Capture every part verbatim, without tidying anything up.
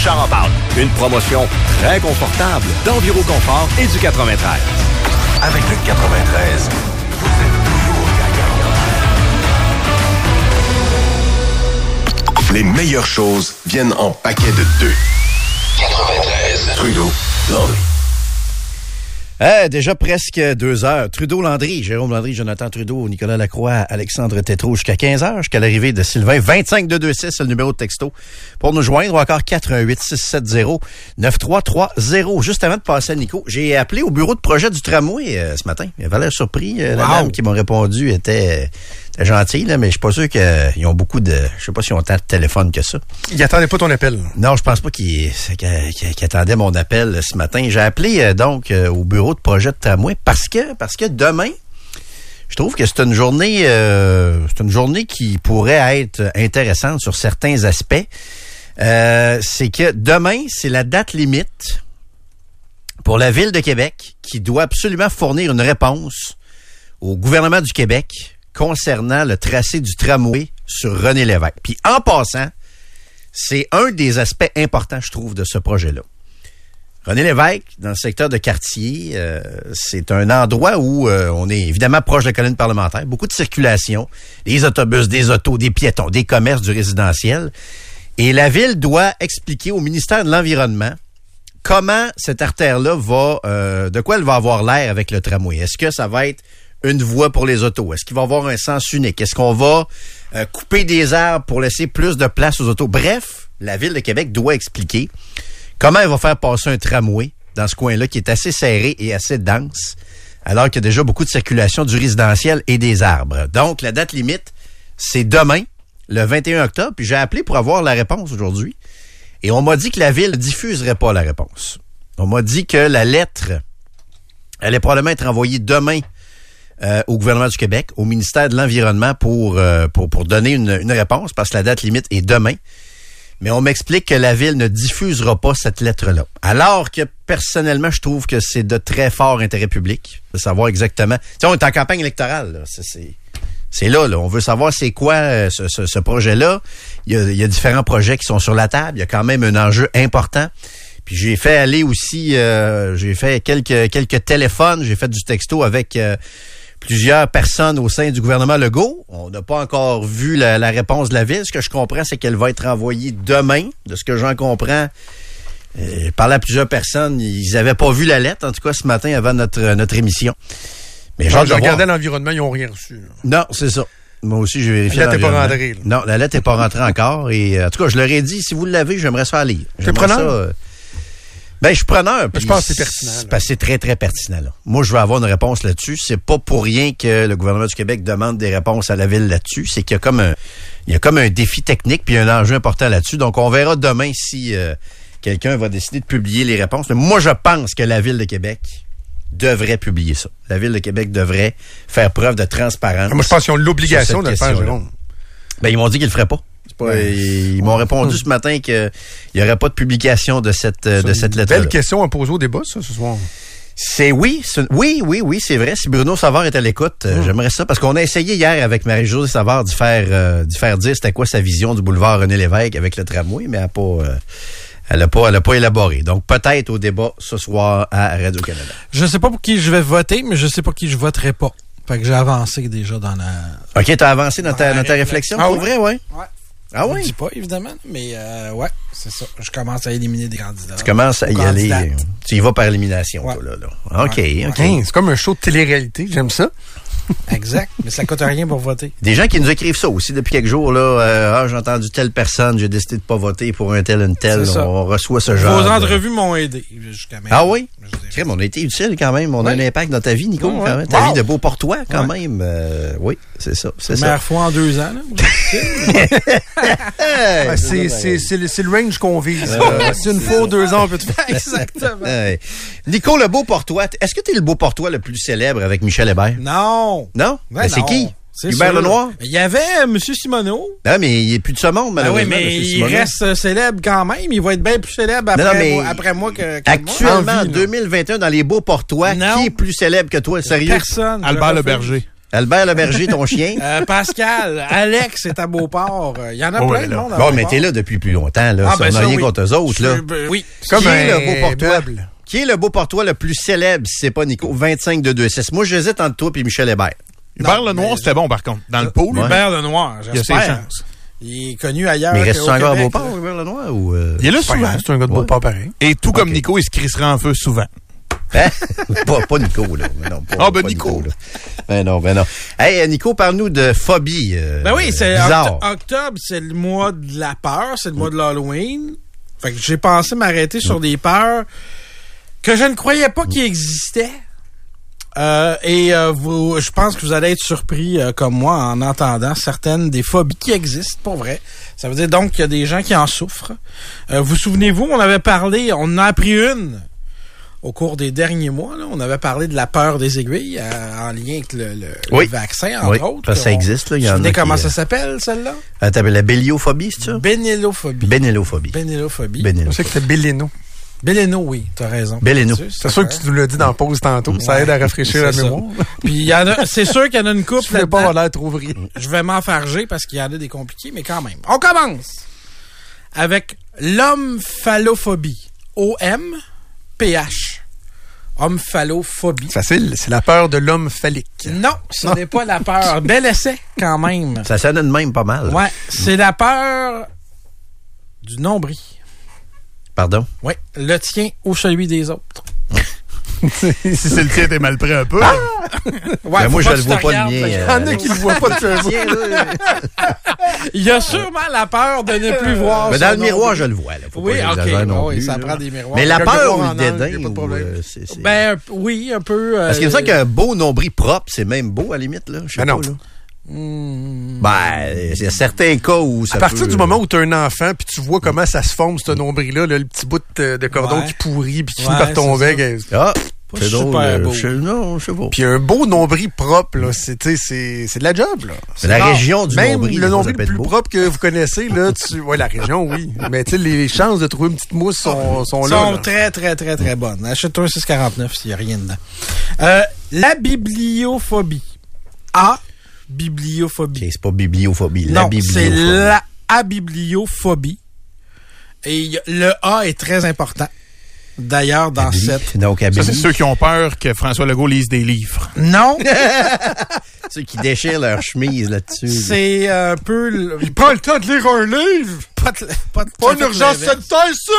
Char en parle. Une promotion très confortable d'Enviro Confort et du quatre-vingt-treize. Avec le quatre-vingt-treize, vous êtes toujours gagnant. Les meilleures choses viennent en paquet de deux. quatre-vingt-treize. Trudeau, Landry. Euh, déjà presque deux heures. Trudeau-Landry, Jérôme Landry, Jonathan Trudeau, Nicolas Lacroix, Alexandre Tétrault jusqu'à quinze heures, jusqu'à l'arrivée de Sylvain. vingt-cinq deux deux six, c'est le numéro de texto pour nous joindre. Ou encore quatre un huit six sept zéro neuf trois trois zéro. Juste avant de passer à Nico, j'ai appelé au bureau de projet du tramway euh, ce matin. Il avait l'air surpris. Euh, wow. La dame qui m'a répondu était... C'était gentil, là, mais je suis pas sûr qu'ils ont beaucoup de... Je sais pas s'ils ont tant de téléphone que ça. Ils attendaient pas ton appel. Non, je pense pas qu'ils qu'ils, qu'ils attendaient mon appel ce matin. J'ai appelé euh, donc euh, au bureau de projet de tramway parce que parce que demain, je trouve que c'est une journée euh, c'est une journée qui pourrait être intéressante sur certains aspects. Euh, c'est que demain, c'est la date limite pour la Ville de Québec qui doit absolument fournir une réponse au gouvernement du Québec concernant le tracé du tramway sur René Lévesque. Puis en passant, c'est un des aspects importants, je trouve, de ce projet-là. René Lévesque, dans le secteur de Cartier, euh, c'est un endroit où euh, on est évidemment proche de la colline parlementaire, beaucoup de circulation, des autobus, des autos, des piétons, des commerces, du résidentiel. Et la Ville doit expliquer au ministère de l'Environnement comment cette artère-là va, euh, de quoi elle va avoir l'air avec le tramway. Est-ce que ça va être une voie pour les autos? Est-ce qu'il va y avoir un sens unique? Est-ce qu'on va euh, couper des arbres pour laisser plus de place aux autos? Bref, la Ville de Québec doit expliquer comment elle va faire passer un tramway dans ce coin-là qui est assez serré et assez dense, alors qu'il y a déjà beaucoup de circulation du résidentiel et des arbres. Donc, la date limite, c'est demain, le vingt et un octobre, puis j'ai appelé pour avoir la réponse aujourd'hui. Et on m'a dit que la Ville ne diffuserait pas la réponse. On m'a dit que la lettre allait probablement être envoyée demain Euh, au gouvernement du Québec, au ministère de l'Environnement pour, euh, pour, pour donner une, une réponse, parce que la date limite est demain. Mais on m'explique que la Ville ne diffusera pas cette lettre-là. Alors que, personnellement, je trouve que c'est de très fort intérêt public de savoir exactement... Tu sais, on est en campagne électorale, là. C'est, c'est, c'est là, là. On veut savoir c'est quoi euh, ce, ce, ce projet-là. Il y, a, il y a différents projets qui sont sur la table. Il y a quand même un enjeu important. Puis j'ai fait aller aussi... Euh, j'ai fait quelques, quelques téléphones. J'ai fait du texto avec... Euh, plusieurs personnes au sein du gouvernement Legault. On n'a pas encore vu la, la réponse de la Ville. Ce que je comprends, c'est qu'elle va être envoyée demain. De ce que j'en comprends, euh, parler à plusieurs personnes, ils n'avaient pas vu la lettre, en tout cas ce matin avant notre, notre émission. Mais genre, je regardais l'environnement, ils n'ont rien reçu. Non, c'est ça. Moi aussi, j'ai vérifié. La lettre n'est pas rentrée. Là. Non, la lettre n'est pas rentrée encore. Et en tout cas, je leur ai dit, si vous l'avez, j'aimerais ça lire. T'es preneur? Ça, euh, Ben, je suis preneur. Je pense que c'est pertinent. C'est, c'est très, très pertinent. Là. Moi, je veux avoir une réponse là-dessus. C'est pas pour rien que le gouvernement du Québec demande des réponses à la Ville là-dessus. C'est qu'il y a comme un, il y a comme un défi technique puis un enjeu important là-dessus. Donc, on verra demain si euh, quelqu'un va décider de publier les réponses. Mais moi, je pense que la Ville de Québec devrait publier ça. La Ville de Québec devrait faire preuve de transparence. Moi, je pense qu'ils ont l'obligation de le faire, Jérôme. Ben, ils m'ont dit qu'ils le feraient pas. Pas, ils, ils m'ont répondu ce matin qu'il n'y aurait pas de publication de cette, de cette lettre-là. Belle question à poser au débat, ça, ce soir. C'est oui, c'est, oui, oui, oui, c'est vrai. Si Bruno Savard est à l'écoute, mmh. j'aimerais ça. Parce qu'on a essayé hier avec Marie-Josée Savard d'y faire, euh, d'y faire dire c'était quoi sa vision du boulevard René Lévesque avec le tramway, mais elle n'a pas, euh, elle a pas, elle a pas élaboré. Donc peut-être au débat ce soir à Radio-Canada. Je sais pas pour qui je vais voter, mais je sais pas qui je voterai pas. Fait que j'ai avancé déjà dans la... OK, t'as avancé dans ta, dans ta réflexion? Ah, pour oui? vrai, ouais? Ouais. Ah oui? Je ne dis pas, évidemment, mais euh, ouais, c'est ça. Je commence à éliminer des candidats. Tu commences à y aller. Tu y vas par élimination, ouais. toi, là, là. OK, ouais. OK. Hey, c'est comme un show de télé-réalité, j'aime ça. Exact, mais ça coûte rien pour voter. Des gens qui nous écrivent ça aussi depuis quelques jours, là. Euh, ah, j'ai entendu telle personne, j'ai décidé de pas voter pour un tel, une telle. On, on reçoit ce genre. Vos de... entrevues m'ont aidé jusqu'à maintenant. Ah oui? Crème, on a été utile quand même. On ouais. a un impact dans ta vie, Nico, ouais, quand même. Ta wow. vie de Beauportois, quand ouais. même. Euh, oui, c'est ça. C'est première ça. fois en deux ans, là. ouais, c'est, c'est, c'est, le, c'est le range qu'on vise. Euh, c'est une fois ou deux ans, on peut te faire. Exactement. Ouais. Nico, le Beauportois, est-ce que tu es le Beauportois le plus célèbre avec Michel Hébert? Non. Non? Ben ben, c'est non. qui? C'est Hubert sûr. Lenoir? Il y avait M. Simoneau. Non, mais il n'est plus de ce monde, malheureusement. Ah oui, mais il Simoneau. Reste célèbre quand même. Il va être bien plus célèbre après, non, non, moi, après moi que, que actuellement, moi. en deux mille vingt et un, dans les Beauportois, qui est plus célèbre que toi, sérieux? Personne. Albert Le Berger. Albert le berger, ton chien. Euh, Pascal, Alex est à Beauport. Il y en a Oh, plein là, de monde à Bon, Beauport. mais t'es là depuis plus longtemps, là. Ah, Ça, ben on n'a ça, rien oui. contre eux autres, là. Je- ben, oui. Comme Qui est un le beau pour toi? meuble. Qui est le beau pour toi le plus célèbre, si c'est pas Nico? vingt-cinq de deux six. Moi, j'hésite entre toi et Michel Hébert. Hubert Non, Lenoir, mais- c'était bon, par contre. Dans le pool, Ouais. Hubert Lenoir, il y a ses j'espère. chances. Il est connu ailleurs. Mais reste-tu qu'au encore à Québec, Beauport, là. Hubert Lenoir, ou... euh, Il est là Ouais, souvent. c'est un gars de Beauport pareil. Et tout comme Ok. Nico, il se crissera en feu souvent. Hein? pas, pas Nico, là. Mais non, pas, Ah, ben pas Nico. là. Ben non, ben non. Hey, Nico, parle-nous de phobie. Euh, Ben oui, c'est bizarre. oct- octobre, c'est le mois de la peur, c'est le mois de l'Halloween. Fait que j'ai pensé m'arrêter sur des peurs que je ne croyais pas qu'ils existaient. Euh, et euh, vous, je pense que vous allez être surpris euh, comme moi en entendant certaines des phobies qui existent, pour vrai. Ça veut dire donc qu'il y a des gens qui en souffrent. Euh, vous souvenez-vous, on avait parlé, on en a appris une au cours des derniers mois. Là, on avait parlé de la peur des aiguilles euh, en lien avec le, le, Oui. le vaccin, entre Oui, autres. parce que ça On- existe, là. Il y Vous en souvenez a qui, comment euh, ça s'appelle, celle-là? Ah, t'appelles la béliophobie, c'est ça? Bénélophobie. Bénélophobie. Bénélophobie. Bénélo. Je sais que c'était Bellino. Béléno, oui, t'as raison. Béléno. C'est sûr que tu nous l'as dit dans la pause tantôt. Ça Ouais, aide à rafraîchir la c'est ça. mémoire. Puis il y en a, c'est sûr qu'il y en a une couple Je voulais pas là-dedans. avoir l'air trop vrai. Je vais m'enfarger parce qu'il y en a des compliqués, mais quand même. On commence avec l'omphalophobie. O M P H. Omphalophobie. Facile, c'est la peur de l'homme phallique. Non, ce n'est pas la peur. Bel essai, quand même. Ça sonne de même pas mal. Ouais, c'est la peur du nombril. Pardon? Oui, le tien ou celui des autres. Si c'est le tien, t'es mal prêt un peu. Ouais, Ben, faut moi, je que le tu vois te pas le regardes, mien. fait que- Il y en a qui le voient pas de chez vous. Tiens, là. Il y a sûrement la peur de ne plus voir. Mais son dans le miroir, nombril. je le vois. Là. Faut Oui, pas que ok. j'exagère non Oui, plus, ça là. prend des miroirs. Mais la Quelques peur miroirs ou en le angle, y a dédain, pas de problème. ou, euh, c'est- c'est- Ben, oui, un peu. euh, Parce qu'il me semble qu'un beau nombril propre, c'est même beau à la limite. Là. Je sais Ben pas, non. là. hmm, Ben, il y a certains cas où ça À partir peut- du moment où tu as un enfant puis tu vois comment ça se forme, ce nombril-là, là, le petit bout de, de cordon Ouais. qui pourrit puis qui Ouais, finit par c'est tomber. ça. que- Ah, Pas c'est super drôle. euh, beau. je- Non, je sais pas. Puis un beau nombril propre, là, c'est, tu sais, c'est, c'est de la job, là. C'est la rare. région du Même nombril. le ça, nombril ça le peut être plus beau. propre que vous connaissez, là, tu, ouais, la région, oui. Mais tu sais, les chances de trouver une petite mousse sont, sont là. sont là. très, très, très, très bonnes. Achète-toi un six quarante-neuf s'il n'y a rien dedans. Euh, la bibliophobie. A. Bibliophobie. Ok, c'est pas bibliophobie. La Non, c'est bibliophobie. la abibliophobie. Et y a- le A est très important. D'ailleurs, dans Abili. cette... Donc, Ça, Abili. c'est ceux qui ont peur que François Legault lise des livres. Non, Ceux qui déchirent leur chemise là-dessus. c'est un peu... le- Il prend le temps de lire un livre! Pas, de- pas, de- Pas tout une à fait urgence l'inverse. sanitaire, ça!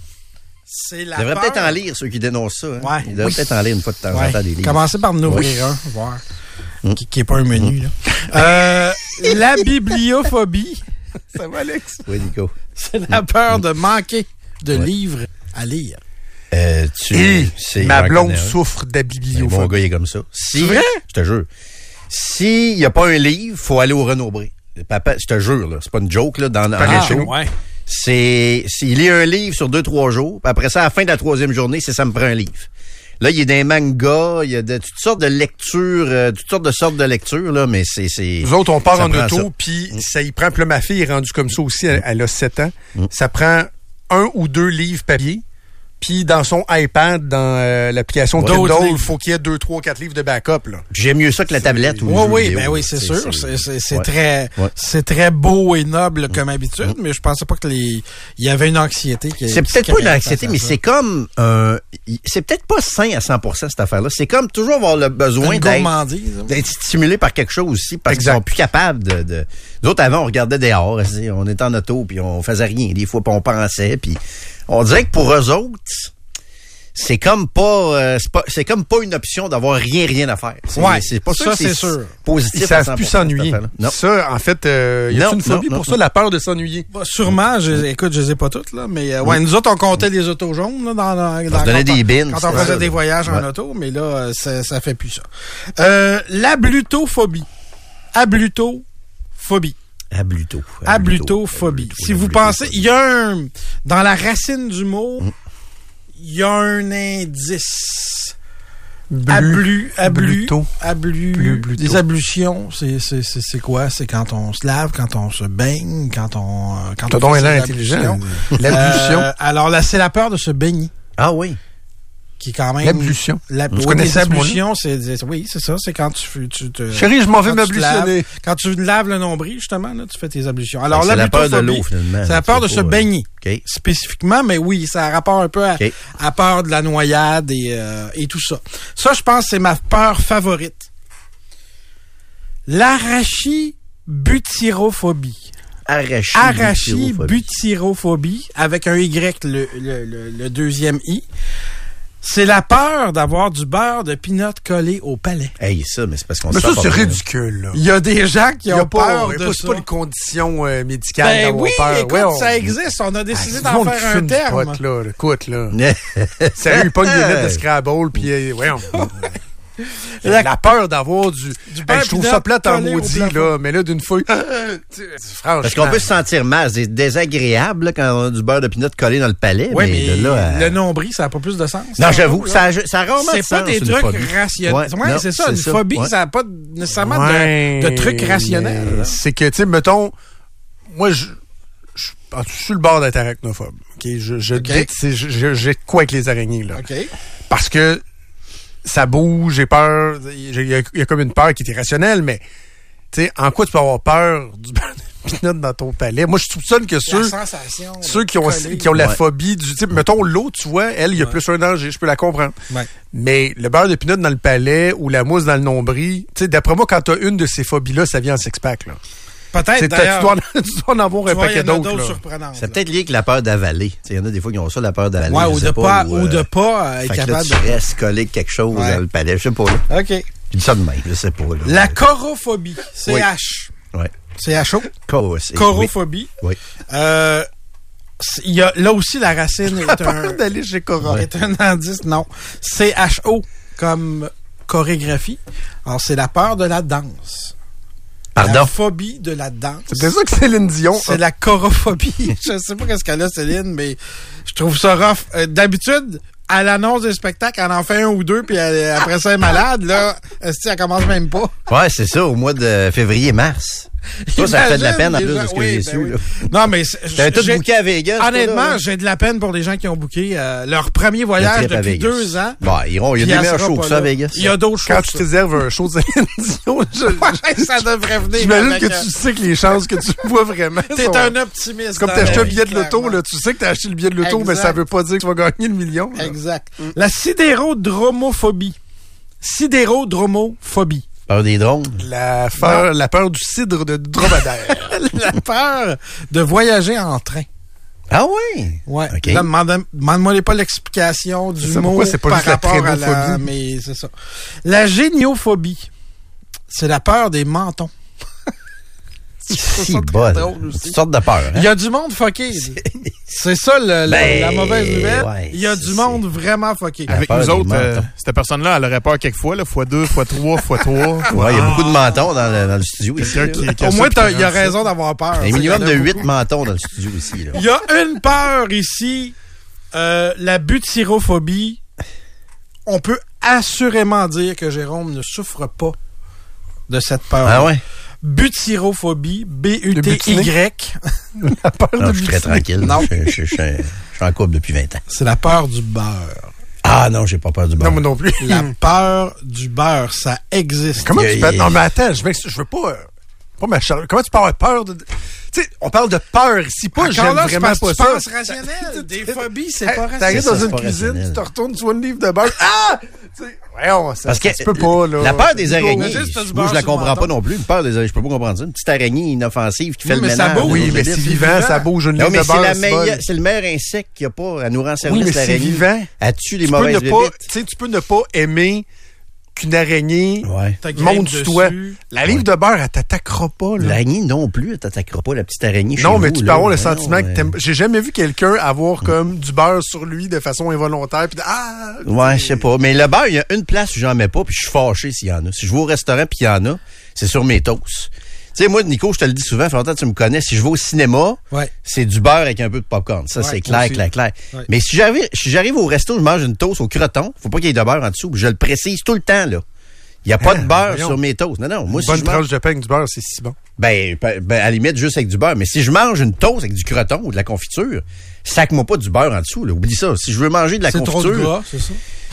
C'est la Ils devraient peur. peut-être en lire, ceux qui dénoncent ça. Hein. Ouais. Ils devraient Oui. peut-être en lire une fois de temps en Ouais. temps des livres. Commencez par nous ouvrir un, voir. Qui, qui est pas un menu, là. Euh, la bibliophobie, Ça va, Alex? Oui, Nico. c'est la peur de manquer de Ouais. livres à lire. Euh, tu, Et c'est- ma j'en blonde connais un. souffre Le bon d'abibliophobie. gars, il est comme ça. Si, C'est vrai? Je te jure. S'il n'y a pas un livre, faut aller au Renaud-Bré. Papa, je te jure, là, c'est pas une joke, là, dans, dans Pareil le chez show. nous. ouais. C'est, s'il lit un livre sur deux, trois jours, puis après ça, à la fin de la troisième journée, c'est ça me prend un livre. Là, il y a des mangas, il y a de, toutes sortes de lectures, euh, toutes sortes de sortes de lectures, là, mais c'est, c'est. Nous autres, on part ça en prend auto, ça. puis ça y prend. Puis là, ma fille est rendue comme ça aussi. Elle, elle a sept ans. Mm. Ça prend un ou deux livres papier. Puis dans son iPad, dans euh, l'application D'autres Kindle, il livres. faut qu'il y ait deux, trois, quatre livres de backup. Là. J'aime mieux ça que la tablette ou le Oui, jeu oui, vidéo, ben oui, là. c'est sûr. C'est, c'est, c'est Ouais. très, Ouais. c'est très beau et noble comme habitude, mais je pensais pas que les, il y avait une anxiété qui C'est peut-être pas une anxiété, mais c'est c'est comme euh, y- c'est peut-être pas sain à cent pour cent cette affaire-là. C'est comme toujours avoir le besoin une d'être, gourmandise. hein. d'être stimulé par quelque chose aussi, parce Exact. qu'ils sont plus capables de, de... Nous autres, avant, on regardait dehors, tu sais, on était en auto, puis on faisait rien. Des fois, puis on pensait, puis on dirait que pour eux autres, c'est comme pas, euh, c'est pas, c'est comme pas une option d'avoir rien, rien à faire. C'est, Ouais, c'est pas sûr ça, que c'est, c'est sûr. positif. Ils à savent cent plus pour cent, cette s'ennuyer. affaire-là. Non. Ça, en fait, euh, y a Non, une phobie non, pour non, ça, la peur de s'ennuyer? Bah, sûrement, je, écoute, je les ai pas toutes, là, mais euh, ouais, nous autres, on comptait les autos jaunes là, dans, dans, dans se donnait quand des on- bins, quand on c'était faisait ça, des là. voyages en Ouais. auto, mais là, euh, ça, ça fait plus ça. Euh, la blutophobie. Ablutophobie. Abluto. Ablutophobie. Si vous pensez, il y a un, dans la racine du mot, il y a un indice. Ablu, ablu, Bluto. ablu, Blu- bluto. des ablutions, c'est, c'est, c'est, c'est quoi? C'est quand on se lave, quand on se baigne, quand on, euh, quand T'as on donc fait l'air ses intelligent. ablutions. L'ablution. Euh, alors là, c'est la peur de se baigner Ah oui. qui est quand même... L'ablution. La, Vous oui, connaissez les ce mot-là? ablutions, c'est, c'est- oui, c'est ça, c'est quand tu, tu te... Chérie, je m'en vais quand tu te m'ablutionner. laves- Quand tu laves le nombril, justement, là, tu fais tes ablutions. Alors, C'est la peur de l'abutophobie, l'eau, finalement. c'est la peur de C'est se pas, euh, baigner. OK. Spécifiquement, mais oui, ça a rapport un peu à, OK. à peur de la noyade et, euh, et tout ça. Ça, je pense, c'est ma peur favorite. L'arachibutirophobie. Arachie. Arachibutirophobie, avec un Y, le, le, le, le deuxième I. C'est la peur d'avoir du beurre de pinot collé au palais. Hey, ça, mais c'est parce qu'on Mais se ça, sent c'est pas bien. ridicule, là. Il y a des gens qui Il y ont a pas, peur il y de a pas, ça. c'est pas une condition euh, médicale Ben d'avoir oui, peur. écoute, Ouais, on- ça existe. On a décidé Ah, d'en c'est faire du un monde qui fume du terme. pot, là. Écoute, là. Sérieux, pas une limite de Scrabble, puis euh, voyons. La, la peur d'avoir du... Du Hey, beurre je trouve pinot ça plate en collé au maudit, plafond. là, mais là, d'une feuille... Franchement. Parce qu'on peut se sentir mal, c'est désagréable là, quand on a du beurre de pinot collé dans le palais. Oui, mais, mais de là à- le nombril, ça n'a pas plus de sens. Non, j'avoue, ça, a- ça a rarement de C'est pas sens, des une trucs phobie. rationnels. Ouais, Ouais, non, c'est ça, c'est une ça, phobie, ouais. ça n'a pas nécessairement Ouais, de, de trucs rationnels. mais C'est que, tu sais, mettons, moi, je, je, ah, je suis sur le bord d'être arachnophobe. OK? Je, je, OK. je, je, j'ai de quoi avec les araignées, là. OK. Parce que ça bouge, j'ai peur. Il y, a, il y a comme une peur qui est irrationnelle, mais, tu sais, en quoi tu peux avoir peur du beurre de pinot dans ton palais? Moi, je soupçonne que La ceux, sensation. ceux de qui ont, coller. qui ont la Ouais. phobie du type, mettons, l'eau, tu vois, elle, il y a Ouais. plus un danger, je peux la comprendre. Ouais. Mais le beurre de pinot dans le palais ou la mousse dans le nombril, tu sais, d'après moi, quand t'as une de ces phobies-là, ça vient en six-pack, là. Peut-être, C'est- d'ailleurs. tu, dois en, tu dois en avoir tu un vois, il y paquet en a d'autres, d'autres là. surprenantes. C'est là. peut-être lié avec la peur d'avaler. Tu sais, il y en a des fois qui ont ça, la peur d'avaler. Ouais, je ou sais de pas, ou, ou de euh, pas euh, être Fait que là, capable tu restes collé avec quelque chose Ouais. dans le palais. Je sais pas, là. de... OK. Je dis ça de même, je sais pas, là. La chorophobie. C H. Ouais. C H O. Cor- c'est- Chorophobie. Oui. Euh, c'est- il y a, là aussi, la racine est un, d'aller chez Cora. est un indice. Non. C H O comme chorégraphie. Alors, c'est la peur de la danse. La Pardon? phobie de la danse. C'est peut-être ça que Céline Dion. C'est la chorophobie. Je sais pas qu'est-ce qu'elle a, Céline, mais je trouve ça rough. Euh, d'habitude, à l'annonce des spectacles, elle en fait un ou deux, puis elle- après ça, elle est malade. Là, esti, elle commence même pas. Ouais, c'est ça, au mois de février-mars. Toi, ça fait de la peine en Imagine, plus les de gens- ce que oui, j'ai ben su, oui. là. Non, mais c'est- T'avais tout j'ai- booké à Vegas. toi, honnêtement, là, j'ai de la peine pour les gens qui ont booké euh, leur premier le voyage trip à depuis Vegas. deux ans. Bon, ils iront, il y a puis des elle meilleurs sera shows pas que ça à là. Vegas. Il y a d'autres choses. Quand tu te réserves un show de Céline Dion, je- Ouais, ça devrait venir. j'imagine avec, que euh, tu sais que les chances que tu vois vraiment T'es sont- un optimiste. C'est comme dans t'as acheté la un billet vie, de loto, clairement. là. Tu sais que t'as acheté le billet de loto, mais Exact. ça veut pas dire que tu vas gagner le million. là. Exact. La sidérodromophobie. Sidérodromophobie. Peur des drones. La, peur, la peur du cidre de dromadaire. La peur de voyager en train. Ah oui? Ouais. OK. Là, demande- demande-moi pas l'explication du C'est ça, mot pourquoi c'est pas par juste la rapport à la... trémophobie? Mais c'est ça. La géniophobie. C'est la peur des mentons. Je trouve ça Si très bonne. drôle aussi. Toutes sortes de peur, Il hein? y a du monde fucké. C'est ça le- la, Ben, la mauvaise nouvelle. ouais, Il y a c'est- du monde vraiment fucké. La Avec peur nous des autres, euh, mentons. cette personne-là, elle aurait peur quelquefois, là, fois deux, fois trois, fois trois. Ouais, il y a beaucoup de mentons dans le, dans le studio ici. Quelqu'un là. qui, qui a Au ça, moins, puis t'as- qui il y a rend ça. raison d'avoir peur. Il y a un minimum Il y en de a huit beaucoup. mentons dans le studio ici, là. Il y a une peur ici, euh, la butyrophobie. On peut assurément dire que Jérôme ne souffre pas de cette peur. Ah ouais? Butyrophobie, B U T Y. La peur Non, de je suis très butiner. tranquille. Non. Je, je- je- je- je suis en couple depuis vingt ans. C'est la peur du beurre. Ah non, j'ai pas peur du beurre. Non, moi non plus. La peur du beurre, ça existe. Comment Il y a- tu peux... il y a- Non, mais attends, je veux, je veux pas... euh, pas m'acharner. Comment tu peux avoir peur de... Tu sais, on parle de peur ici, pas Encore j'aime là, c'est vraiment parce que pas tu ça. penses rationnel. Des phobies, c'est Hey, pas T'arrives rationnel. ça, dans c'est une pas cuisine, rationnel. tu te retournes, tu vois une livre de beurre. Ah! Tu sais, voyons, ça, Parce que ça se peut pas, là. la peur des Nico, araignées, imagine si t'as du moi beurre je la sur le comprends menton. pas non plus. Une peur des araignées, je peux pas comprendre ça. Une petite araignée inoffensive qui fait Oui, le mais ça ménage. bouge. Oui, dans mais le c'est lit. vivant, ça bouge une Non, livre mais de c'est beurre. la c'est meilleure, bon. c'est le meilleur insecte qu'il y a pas. Elle nous rend service, Oui, mais c'est l'araignée. vivant. Elle tue les Tu peux, mauvaises ne pas, bébites. tu sais, tu peux ne pas aimer qu'une araignée Ouais. T'as monte grippe sur toi. dessus. La livre de beurre, elle t'attaquera pas, là. L'araignée non plus, elle t'attaquera pas, la petite araignée chez Non, mais vous, tu peux là. avoir le Voyons, sentiment que euh, t'aimes. J'ai jamais vu quelqu'un avoir comme du beurre sur lui de façon involontaire. Puis de- ah! Ouais, je sais pas. Mais le beurre, il y a une place où j'en mets pas, puis je suis fâché s'il y en a. Si je vais au restaurant puis il y en a, c'est sur mes toasts. Tu sais, moi, Nico, je te le dis souvent, fait longtemps que tu me connais, si je vais au cinéma, Ouais. c'est du beurre avec un peu de popcorn. Ça, Ouais, c'est moi clair, aussi. clair, clair. Ouais. Mais si j'arrive, si j'arrive au resto, je mange une toast au croton, faut pas qu'il y ait de beurre en dessous. Je le précise tout le temps, là. Il n'y a pas Ah, de beurre voyons. sur mes toasts. Non, non. Moi, Une si bonne je mange, tranche de pain avec du beurre, c'est si bon. ben, ben, ben, à la limite, juste avec du beurre. Mais si je mange une toast avec du croton ou de la confiture, sac-moi pas du beurre en dessous, là. Oublie ça. Si je veux manger de la C'est trop de confiture, gras, c'est ça?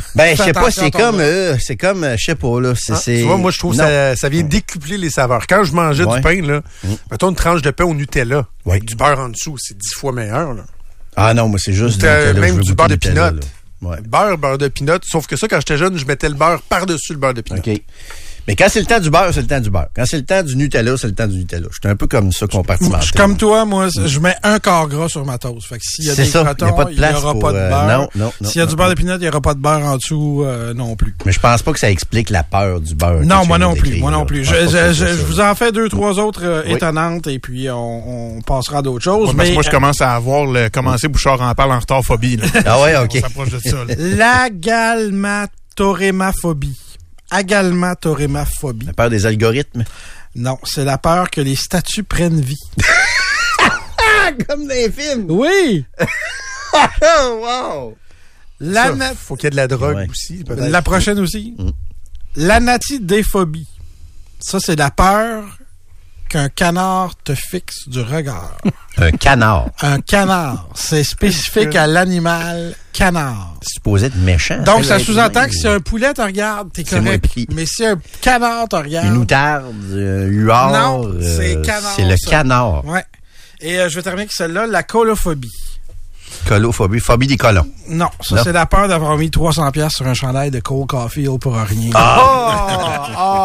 Ben, je Fais sais pas, attention à c'est ton comme, beurre. euh, c'est comme, euh, je sais pas, là. C'est, Ah, c'est... tu vois, moi, je trouve que Non. ça, ça vient décupler les saveurs. Quand je mangeais Ouais. du pain, là, Mm. mettons une tranche de pain au Nutella, Ouais. avec du beurre en dessous, c'est dix fois meilleur. Là. Ah non, moi, c'est juste... C'était Nutella, même je veux du goûter beurre de Nutella, pinot. là. Ouais. Beurre, beurre de pinot. Sauf que ça, quand j'étais jeune, je mettais le beurre par-dessus le beurre de pinot. OK. Mais quand c'est le temps du beurre, c'est le temps du beurre. Quand c'est le temps du Nutella, c'est le temps du Nutella. Je suis un peu comme ça compartimenté. Je suis comme toi, moi, je mets un quart gras sur ma toast. Fait que s'il y a C'est des ça, crotons, il y a pas de il n'y place aura pour, pas de euh, beurre. non, non, non, S'il y a non, du beurre non. de pinot, il n'y aura pas de beurre en dessous euh, non plus. Mais je pense pas que ça explique la peur du beurre. Non, que moi tu viens non plus, d'écrire, moi non là. plus. Je Je, pense pas je, que je, c'est je ça. vous en fais deux, trois autres euh, Oui. étonnantes et puis on, on passera à d'autres choses. Ouais, parce que mais moi, je commence à avoir le commencer Bouchard en parle en retard phobie. Là. Ah ouais, OK. On s'approche de ça. Là. l'agalmatorémaphobie. Agalmatorémaphobie. La peur des algorithmes. Non, c'est la peur que les statues prennent vie. Ah, comme dans les films. Oui! Oh, wow. La, Ça, na- faut qu'il y ait de la drogue Ouais. aussi, peut-être. la prochaine aussi. Mm. L'anatidéphobie. Ça, c'est la peur qu'un canard te fixe du regard. Un canard. Un canard. C'est spécifique à l'animal canard. C'est supposé être méchant. Donc, ça va être sous-entend humain. que si un poulet te regarde, t'es C'est moins correct. pris. Mais si un canard te regarde... Une outarde, euh, huard. Non, euh, c'est canard, C'est le ça. canard. Ouais. Et euh, je vais terminer avec celle-là, la colophobie. Colophobie. Phobie des colons. Non, ça, Non. c'est la peur d'avoir mis trois cents dollars sur un chandail de Cole Caulfield pour rien. Ah!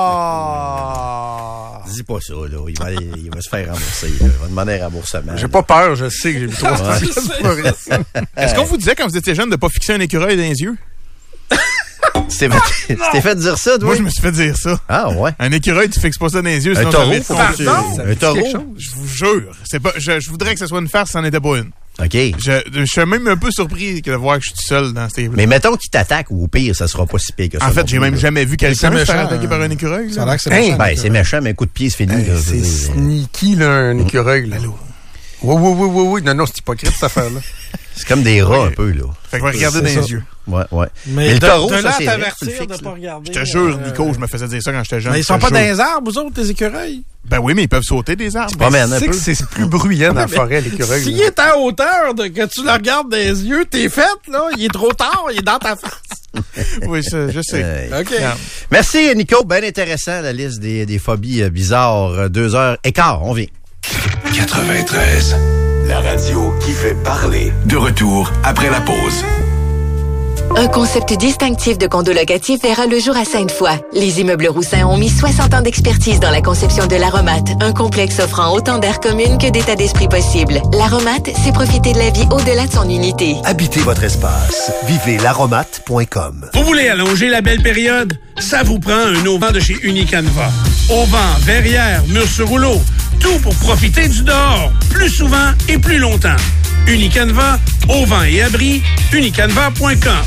Ah! Dis pas ça, là. Il va, il va se faire rembourser. Là. Il va demander un remboursement. J'ai pas peur, je sais que j'ai mis trois cents. Est-ce qu'on vous disait quand vous étiez jeune de pas fixer un écureuil dans les yeux? Tu t'es fait, tu t'es fait dire ça, toi? Moi, je me suis fait dire ça. Ah, ouais. Un écureuil, tu fixes pas ça dans les yeux. Un sinon taureau, ça va être faut compliqué. que tu- Pardon? Un taureau. Je vous jure. C'est pas, je, je voudrais que ce soit une farce, ça n'en était pas une. OK. Je, je suis même un peu surpris de voir que je suis tout seul dans ces... Mais mettons qu'il t'attaque, ou au pire, ça sera pas si pire que ça. En fait, non j'ai plus, même là. jamais vu quelqu'un C'est se faire méchant, attaquer hein. par un écureuil. Ça a là. l'air que c'est Hey, méchant. Ben, c'est méchant, mais un coup de pied, c'est fini. Hey, là. c'est C'est- sneaky, là, un écureuil. Là. Oui, oui, oui, oui, oui. Non, non, c'est hypocrite, cette affaire-là. C'est comme des rats, un peu, là. Fait que va regarder C'est dans ça. les yeux. Ouais, ouais. Mais, Mais le de, taureau, de ça, là à c'est vrai, tu t'avertir le de fixes, pas là. regarder. Je te jure, euh, Nico, je me faisais dire ça quand j'étais jeune. Mais ils je sont te pas jure. dans les arbres, vous autres, tes écureuils? Ben oui, mais ils peuvent sauter des arbres. Promène un Tu sais peu. que c'est plus bruyant dans la forêt, l'écureuil. S'il là. est à hauteur de que tu le regardes dans les yeux, t'es fait, là. Il est trop tard, il est dans ta face. Oui, je, je sais. Euh, OK. Regarde. Merci, Nico. Bien intéressant, la liste des, des phobies euh, bizarres. Euh, Deux heures et quart, on vient. quatre-vingt-treize. La radio qui fait parler. De retour après la pause. Un concept distinctif de condo locatif verra le jour à Sainte-Foy. Les immeubles Roussin ont mis soixante ans d'expertise dans la conception de l'Aromate, un complexe offrant autant d'air commune que d'état d'esprit possible. L'Aromate, c'est profiter de la vie au-delà de son unité. Habitez votre espace. Vivez l'aromate point com. Vous voulez allonger la belle période? Ça vous prend un auvent de chez Unicanva. Auvent, verrière, murs sur rouleau, tout pour profiter du dehors, plus souvent et plus longtemps. Unicanva, auvent et abri, unicanva point com.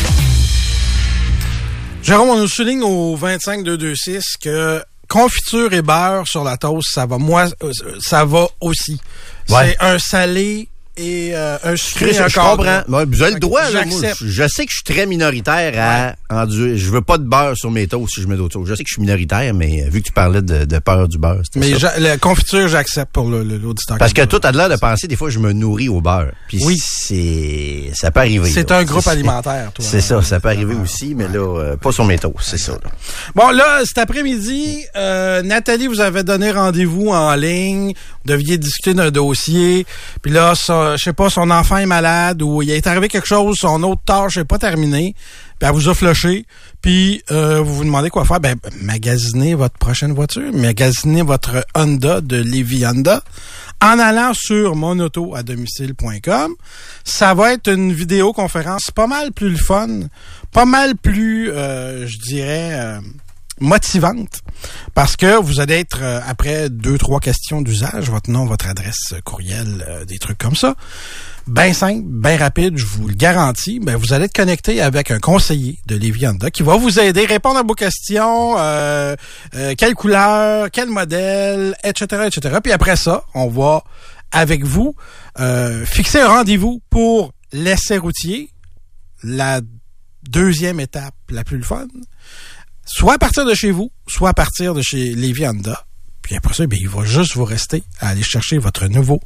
Jérôme, on nous souligne au vingt-cinq deux deux six que confiture et beurre sur la toast, ça va, moi, euh, ça va aussi. Ouais. C'est un salé et euh, un sucré Chris, je encore comprends. gras. Ouais, vous avez le Fait droit, que là, moi, j'accepte. je, je sais que je suis très minoritaire à endurer. Je veux pas de beurre sur mes toasts si je mets d'autres choses. Je sais que je suis minoritaire, mais euh, vu que tu parlais de, de peur du beurre, c'était Mais ça. j'a- la confiture, j'accepte pour le- le- l'auditeur. Parce que tout a l'air de penser, des fois, je me nourris au beurre. Puis Oui. c'est, ça peut arriver. C'est là. un groupe C'est- alimentaire, toi. C'est ça, ça peut arriver aussi, mais là, euh, pas sur mes toasts, c'est ça. là. Bon, là, cet après-midi, euh, Nathalie vous avait donné rendez-vous en ligne. Vous deviez discuter d'un dossier. Puis là, ça, je sais pas, son enfant est malade ou il est arrivé quelque chose, son autre tâche n'est pas terminée. Puis elle vous a flushé. Puis euh, vous vous demandez quoi faire. Ben, magasinez votre prochaine voiture. Magasinez votre Honda de Lévis Honda en allant sur mon auto à domicile point com. Ça va être une vidéoconférence pas mal plus le fun, pas mal plus, euh, je dirais... euh, motivante parce que vous allez être euh, après deux trois questions d'usage, votre nom, votre adresse euh, courriel, euh, des trucs comme ça. Ben simple, ben rapide, je vous le garantis. Ben vous allez être connecté avec un conseiller de Lévis Honda qui va vous aider, répondre à vos questions, euh, euh, quelle couleur, quel modèle, et cetera, et cetera. Puis après ça, on va avec vous euh, fixer un rendez-vous pour l'essai routier, la deuxième étape la plus le fun. Soit à partir de chez vous, soit à partir de chez Lévis Honda. Puis après ça, bien, il va juste vous rester à aller chercher votre nouveau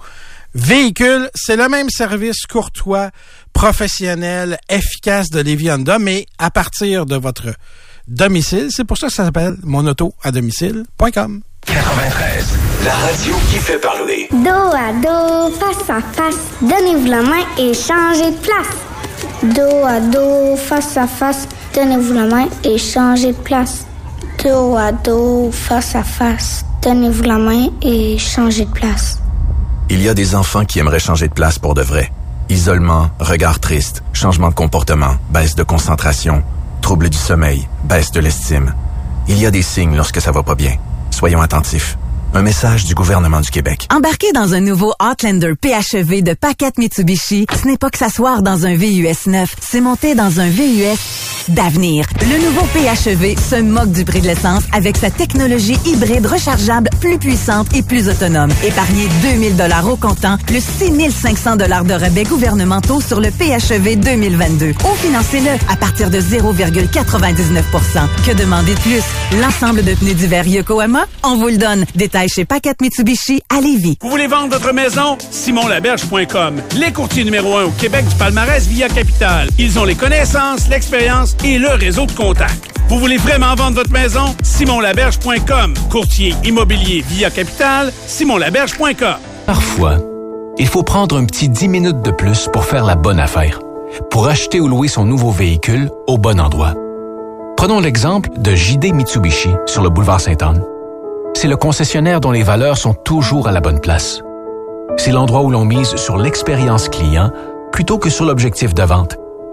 véhicules. C'est le même service courtois, professionnel, efficace de Lévis Honda, mais à partir de votre domicile. C'est pour ça que ça s'appelle mon auto à domicile point com. quatre-vingt-treize, la radio qui fait parler. Dos à dos, face à face, donnez-vous la main et changez de place. Dos à dos, face à face, donnez-vous la main et changez de place. Dos à dos, face à face, donnez-vous la main et changez de place. Il y a des enfants qui aimeraient changer de place pour de vrai. Isolement, regard triste, changement de comportement, baisse de concentration, trouble du sommeil, baisse de l'estime. Il y a des signes lorsque ça va pas bien. Soyons attentifs. Un message du gouvernement du Québec. Embarquer dans un nouveau Outlander P H E V de Paquette Mitsubishi, ce n'est pas que s'asseoir dans un V U S neuf, c'est monter dans un V U S d'avenir. Le nouveau P H E V se moque du prix de l'essence avec sa technologie hybride rechargeable plus puissante et plus autonome. Épargnez deux mille dollars au comptant, plus six mille cinq cents dollars de rabais gouvernementaux sur le P H E V deux mille vingt-deux. Ou financez-le à partir de zéro virgule quatre-vingt-dix-neuf pour cent. Que demander de plus? L'ensemble de pneus d'hiver Yokohama? On vous le donne. Détail chez Paquette Mitsubishi à Lévis. Vous voulez vendre votre maison? Simon Laberge point com. Les courtiers numéro un au Québec du palmarès Via Capital. Ils ont les connaissances, l'expérience et le réseau de contacts. Vous voulez vraiment vendre votre maison? Simon Laberge point com. Courtier immobilier Via Capital, Simon Laberge point com. Parfois, il faut prendre un petit dix minutes de plus pour faire la bonne affaire. Pour acheter ou louer son nouveau véhicule au bon endroit. Prenons l'exemple de J D Mitsubishi sur le boulevard Sainte-Anne. C'est le concessionnaire dont les valeurs sont toujours à la bonne place. C'est l'endroit où l'on mise sur l'expérience client plutôt que sur l'objectif de vente.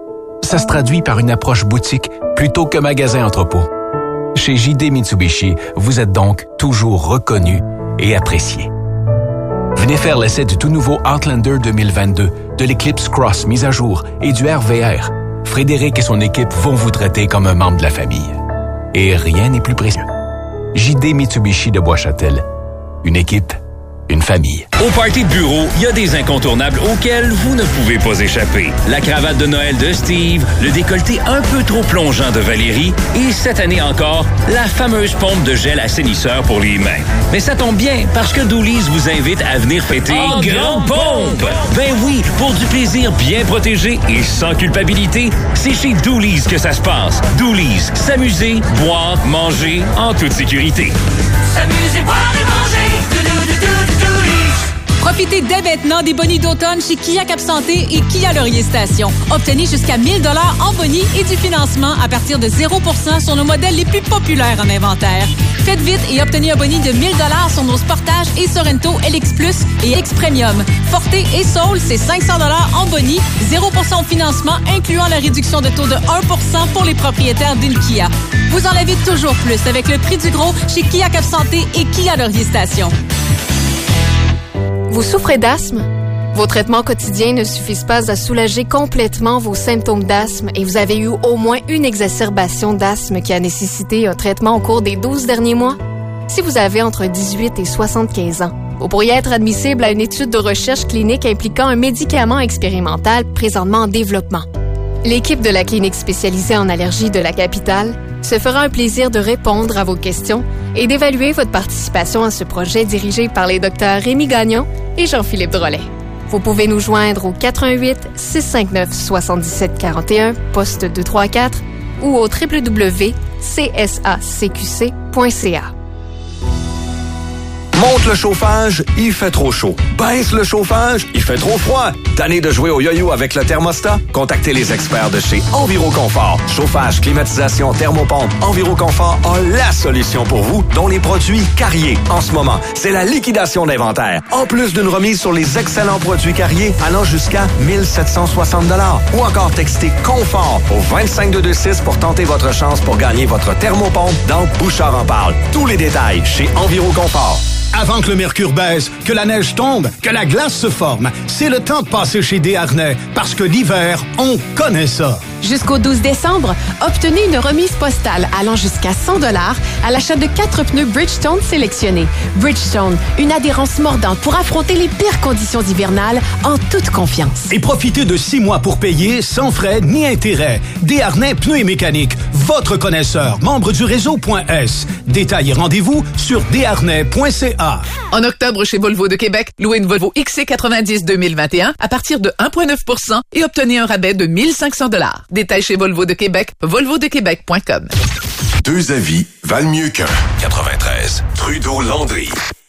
Ça se traduit par une approche boutique plutôt que magasin entrepôt. Chez J D Mitsubishi, vous êtes donc toujours reconnu et apprécié. Venez faire l'essai du tout nouveau Outlander deux mille vingt-deux, de l'Eclipse Cross mise à jour et du R V R. Frédéric et son équipe vont vous traiter comme un membre de la famille. Et rien n'est plus précieux. J D Mitsubishi de Bois-Châtel. Une équipe, une famille. Au party de bureau, il y a des incontournables auxquels vous ne pouvez pas échapper. La cravate de Noël de Steve, le décolleté un peu trop plongeant de Valérie et cette année encore, la fameuse pompe de gel assainisseur pour les mains. Mais ça tombe bien parce que Doolies vous invite à venir fêter en grande pompe. Ben oui, pour du plaisir bien protégé et sans culpabilité, c'est chez Doolies que ça se passe. Doolies, s'amuser, boire, manger en toute sécurité. S'amuser, boire et manger. Profitez dès maintenant des bonnies d'automne chez Kia Cap Santé et Kia Laurier Station. Obtenez jusqu'à mille dollars en bonnies et du financement à partir de zéro pour cent sur nos modèles les plus populaires en inventaire. Faites vite et obtenez un boni de mille dollars sur nos Sportage et Sorento L X Plus et X Premium. Forte et Soul, c'est cinq cents dollars en bonnies, zéro pour cent au financement, incluant la réduction de taux de un pour cent pour les propriétaires d'une Kia. Vous en avez toujours plus avec le prix du gros chez Kia Cap Santé et Kia Laurier Station. Vous souffrez d'asthme? Vos traitements quotidiens ne suffisent pas à soulager complètement vos symptômes d'asthme et vous avez eu au moins une exacerbation d'asthme qui a nécessité un traitement au cours des douze derniers mois? Si vous avez entre dix-huit et soixante-quinze ans, vous pourriez être admissible à une étude de recherche clinique impliquant un médicament expérimental présentement en développement. L'équipe de la clinique spécialisée en allergie de la capitale se fera un plaisir de répondre à vos questions et d'évaluer votre participation à ce projet dirigé par les docteurs Rémi Gagnon et Jean-Philippe Drolet. Vous pouvez nous joindre au quatre un huit, six cinq neuf, sept sept quatre un, poste deux trois quatre ou au w w w point c s a c q c point c a. Monte le chauffage, il fait trop chaud. Baisse le chauffage, il fait trop froid. Tanné de jouer au yo-yo avec le thermostat? Contactez les experts de chez Enviroconfort. Chauffage, climatisation, thermopompe. Enviroconfort a la solution pour vous, dont les produits Carrier. En ce moment, c'est la liquidation d'inventaire. En plus d'une remise sur les excellents produits Carrier allant jusqu'à mille sept cent soixante dollars. Ou encore textez Confort au vingt-cinq deux vingt-six pour tenter votre chance pour gagner votre thermopompe dans Bouchard en parle. Tous les détails chez Enviroconfort. Avant que le mercure baisse, que la neige tombe, que la glace se forme, c'est le temps de passer chez Desharnais, parce que l'hiver, on connaît ça. Jusqu'au douze décembre, obtenez une remise postale allant jusqu'à cent dollars à l'achat de quatre pneus Bridgestone sélectionnés. Bridgestone, une adhérence mordante pour affronter les pires conditions hivernales en toute confiance. Et profitez de six mois pour payer sans frais ni intérêts. Desharnais Pneus et Mécanique, votre connaisseur, membre du réseau .S. Détails et rendez-vous sur desharnais point c a. A. En octobre, chez Volvo de Québec, louez une Volvo X C quatre-vingt-dix deux mille vingt et un à partir de un virgule neuf pour cent et obtenez un rabais de mille cinq cents dollars. Détails chez Volvo de Québec, volvo de québec point com. Deux avis valent mieux qu'un. quatre-vingt-treize. Trudeau-Landry.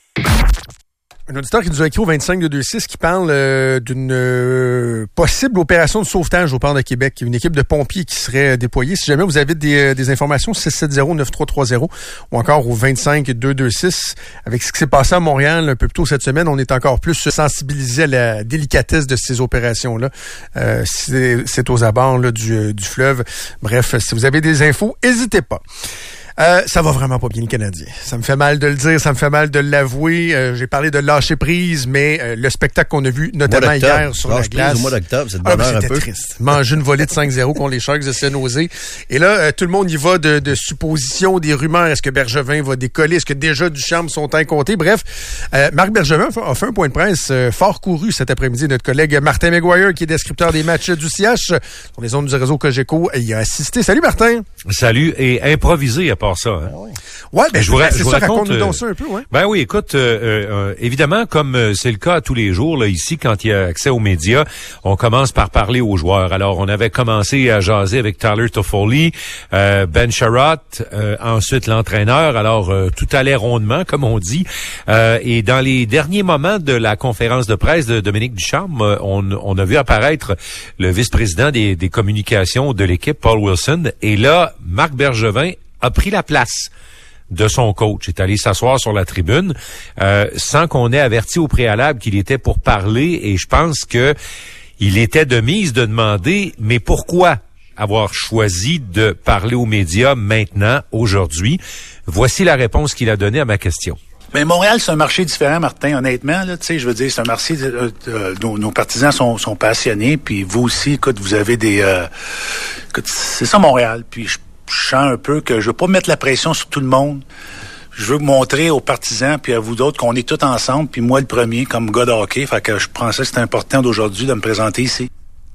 Un auditeur qui nous a écrit au vingt-cinq deux vingt-six qui parle euh, d'une euh, possible opération de sauvetage au port de Québec. Une équipe de pompiers qui serait déployée. Si jamais vous avez des, euh, des informations, six sept zéro neuf trois trois zéro ou encore au vingt-cinq deux vingt-six. Avec ce qui s'est passé à Montréal un peu plus tôt cette semaine, on est encore plus sensibilisé à la délicatesse de ces opérations-là. Euh, c'est, c'est aux abords là, du, du fleuve. Bref, si vous avez des infos, n'hésitez pas. Euh, ça va vraiment pas bien le Canadien. Ça me fait mal de le dire, ça me fait mal de l'avouer. Euh, j'ai parlé de lâcher prise, mais euh, le spectacle qu'on a vu notamment hier sur la glace. Au mois d'octobre, c'est de ah, bonheur un peu. Triste. Manger une volée de cinq zéro contre les Sharks de San Jose. Et là, euh, tout le monde y va de, de suppositions, des rumeurs. Est-ce que Bergevin va décoller? Est-ce que déjà Ducharme sont incomptés? Bref, euh, Marc Bergevin a fait un point de presse euh, fort couru cet après-midi. Notre collègue Martin McGuire, qui est descripteur des matchs du C H sur les ondes du réseau Cogeco, y a assisté. Salut Martin! Salut, et improvisé à part ça. Hein. Ah ouais. Ouais, ben, je vous, c'est je vous ça, raconte, raconte-nous donc ça un peu, ouais. Ben oui, écoute, euh, euh, évidemment, comme euh, c'est le cas tous les jours, là, ici, quand il y a accès aux médias, on commence par parler aux joueurs. Alors, on avait commencé à jaser avec Tyler Toffoli, euh, Ben Sherratt, euh, ensuite l'entraîneur. Alors, euh, tout allait rondement, comme on dit. Euh, et dans les derniers moments de la conférence de presse de Dominique Ducharme, euh, on, on a vu apparaître le vice-président des, des communications de l'équipe, Paul Wilson. Et là, Marc Bergevin a pris la place de son coach, est allé s'asseoir sur la tribune euh, sans qu'on ait averti au préalable qu'il était pour parler, et je pense que il était de mise de demander mais pourquoi avoir choisi de parler aux médias maintenant, aujourd'hui. Voici la réponse qu'il a donnée à ma question. Mais Montréal, c'est un marché différent, Martin, honnêtement. Là, tu sais, je veux dire, c'est un marché. Euh, euh, nos, nos partisans sont, sont passionnés, puis vous aussi, écoute, vous avez des. Euh, écoute, c'est ça Montréal. Puis je, je sens un peu que je veux pas mettre la pression sur tout le monde. Je veux montrer aux partisans puis à vous d'autres qu'on est tous ensemble. Puis moi, le premier, comme gars de hockey, fait que je prends ça, c'est important d'aujourd'hui de me présenter ici.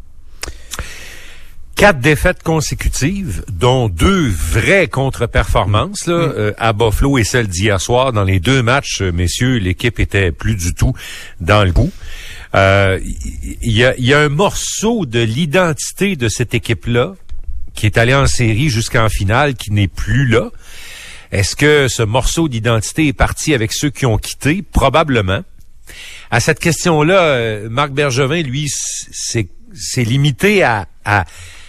Quatre défaites consécutives, dont deux vraies contre-performances là, mmh. euh, à Buffalo et celle d'hier soir. Dans les deux matchs, messieurs, l'équipe était plus du tout dans le coup. Euh, il y a, y a un morceau de l'identité de cette équipe-là qui est allée en série jusqu'en finale, qui n'est plus là. Est-ce que ce morceau d'identité est parti avec ceux qui ont quitté? Probablement. À cette question-là, euh, Marc Bergevin, lui, s'est, s'est limité à... à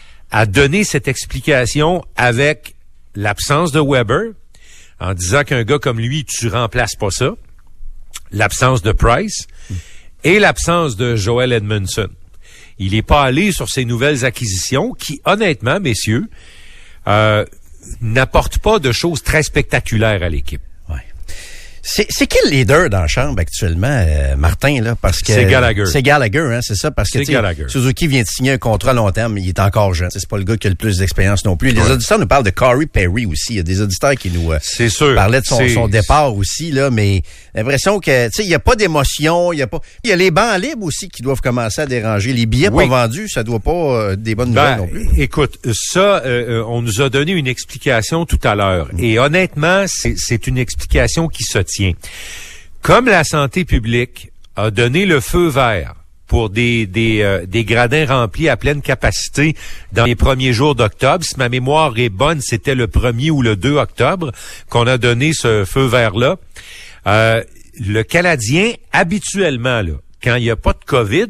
à donner cette explication avec l'absence de Weber, en disant qu'un gars comme lui, tu remplaces pas ça, l'absence de Price et l'absence de Joel Edmondson. Il n'est pas allé sur ces nouvelles acquisitions qui, honnêtement, messieurs, euh, n'apportent pas de choses très spectaculaires à l'équipe. C'est, c'est qui le leader dans la chambre actuellement, euh, Martin, là? Parce que. C'est Gallagher. C'est Gallagher, hein, c'est ça? Parce que, Suzuki vient de signer un contrat à long terme, il est encore jeune. C'est pas le gars qui a le plus d'expérience non plus. Les ouais. auditeurs nous parlent de Corey Perry aussi. Il y a des auditeurs qui nous, euh, c'est sûr. parlaient de son, son départ aussi, là, mais l'impression que, tu sais, il y a pas d'émotion, il y a pas, il y a les bancs libres aussi qui doivent commencer à déranger. Les billets oui. pas vendus, ça doit pas euh, des bonnes nouvelles ben, non plus. Écoute, ça, euh, on nous a donné une explication tout à l'heure. Mm. Et honnêtement, c'est, c'est une explication qui se tient. Comme la santé publique a donné le feu vert pour des des euh, des gradins remplis à pleine capacité dans les premiers jours d'octobre, si ma mémoire est bonne, c'était le premier ou le deux octobre qu'on a donné ce feu vert-là. Euh, le Canadien, habituellement, là, quand il n'y a pas de COVID,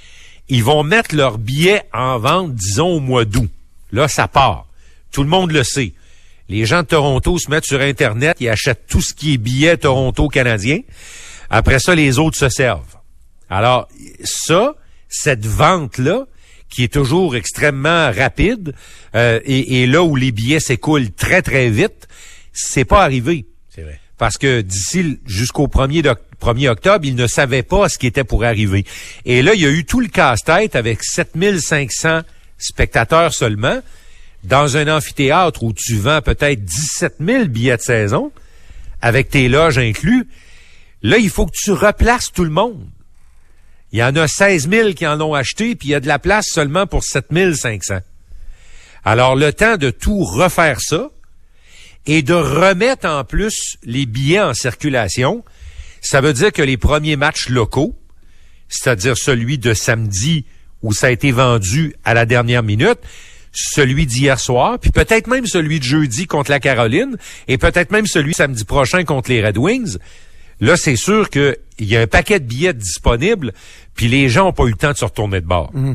ils vont mettre leurs billets en vente, disons, au mois d'août. Là, ça part. Tout le monde le sait. Les gens de Toronto se mettent sur Internet, ils achètent tout ce qui est billets Toronto-Canadien. Après ça, les autres se servent. Alors, ça, cette vente-là, qui est toujours extrêmement rapide, euh, et, et là où les billets s'écoulent très, très vite, c'est pas arrivé. C'est vrai. Parce que d'ici jusqu'au premier octobre, ils ne savaient pas ce qui était pour arriver. Et là, il y a eu tout le casse-tête avec sept mille cinq cents spectateurs seulement, dans un amphithéâtre où tu vends peut-être dix-sept mille billets de saison, avec tes loges inclus, là, il faut que tu replaces tout le monde. Il y en a seize mille qui en ont acheté, puis il y a de la place seulement pour sept mille cinq cents. Alors, le temps de tout refaire ça et de remettre en plus les billets en circulation, Ça veut dire que les premiers matchs locaux, c'est-à-dire celui de samedi où ça a été vendu à la dernière minute, celui d'hier soir, puis peut-être même celui de jeudi contre la Caroline, et peut-être même celui samedi prochain contre les Red Wings. Là, c'est sûr qu'il y a un paquet de billets disponibles, puis les gens n'ont pas eu le temps de se retourner de bord. Mmh.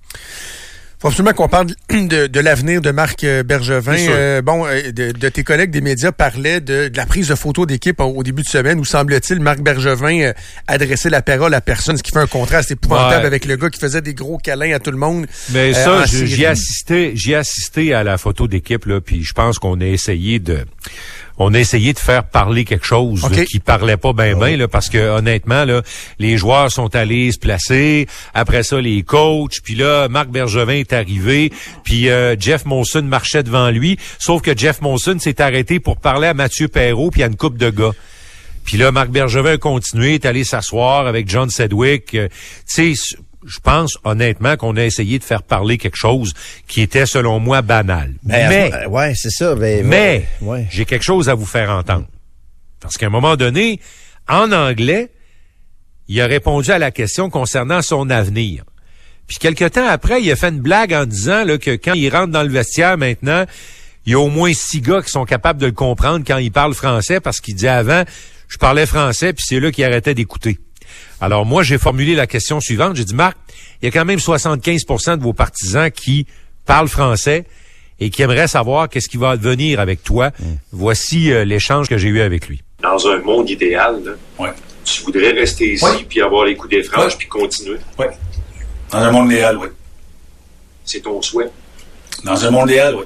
Faut absolument qu'on parle de, de l'avenir de Marc Bergevin. Euh, bon, de, de tes collègues des médias parlaient de, de la prise de photos d'équipe au, au début de semaine où, semble-t-il, Marc Bergevin euh, adressait la parole à personne, ce qui fait un contraste épouvantable ouais. avec le gars qui faisait des gros câlins à tout le monde. Mais ça, euh, j'y ai assisté, j'y ai assisté à la photo d'équipe, là, puis je pense qu'on a essayé de... On a essayé de faire parler quelque chose okay. là, qui parlait pas bien bien, là, parce que honnêtement, là, les joueurs sont allés se placer. Après ça, les coachs. Puis là, Marc Bergevin est arrivé. Puis euh, Jeff Molson marchait devant lui. Sauf que Jeff Molson s'est arrêté pour parler à Mathieu Perreault puis à une couple de gars. Puis là, Marc Bergevin a continué, est allé s'asseoir avec John Sedgwick. Euh, tu sais, je pense honnêtement qu'on a essayé de faire parler quelque chose qui était, selon moi, banal. Mais, mais euh, ouais, c'est ça. Mais, mais ouais. j'ai quelque chose à vous faire entendre. Parce qu'à un moment donné, en anglais, il a répondu à la question concernant son avenir. Puis quelque temps après, il a fait une blague en disant là, que quand il rentre dans le vestiaire maintenant, il y a au moins six gars qui sont capables de le comprendre quand il parle français, parce qu'il dit avant, je parlais français, puis c'est là qu'il arrêtait d'écouter. Alors moi, j'ai formulé la question suivante. J'ai dit, Marc, il y a quand même soixante-quinze pour cent de vos partisans qui parlent français et qui aimeraient savoir qu'est-ce qui va advenir avec toi. Mmh. Voici euh, l'échange que j'ai eu avec lui. Dans un monde idéal, là, ouais. tu voudrais rester ici ouais. puis avoir les coups des franges ouais. puis continuer. Oui. Dans un monde idéal, oui. C'est ton souhait. Dans un monde idéal, oui.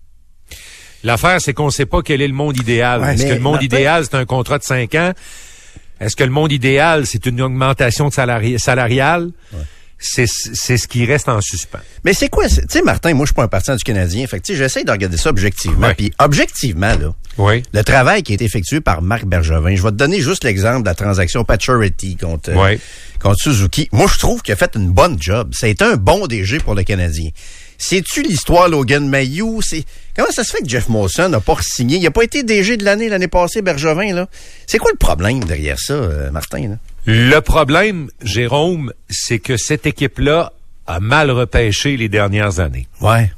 L'affaire, c'est qu'on ne sait pas quel est le monde idéal. Ouais, Est-ce que le monde Martin... idéal, c'est un contrat de cinq ans? Est-ce que le monde idéal, c'est une augmentation de salari- salariale? Ouais. C'est, c'est ce qui reste en suspens. Mais c'est quoi? Tu sais, Martin, moi, je suis pas un partisan du Canadien. Fait que, tu sais, j'essaie de regarder ça objectivement. Ouais. Puis, objectivement, là, oui. le travail qui a été effectué par Marc Bergevin, je vais te donner juste l'exemple de la transaction Pacioretty contre, oui. euh, contre Suzuki. Moi, je trouve qu'il a fait une bonne job. Ça a été un bon D G pour le Canadien. C'est-tu l'histoire Logan Mayou? C'est comment ça se fait que Jeff Molson n'a pas signé? Il n'a pas été D G de l'année l'année passée, Bergevin, là. C'est quoi le problème derrière ça, euh, Martin, là? Le problème, Jérôme, c'est que cette équipe-là a mal repêché les dernières années. Ouais.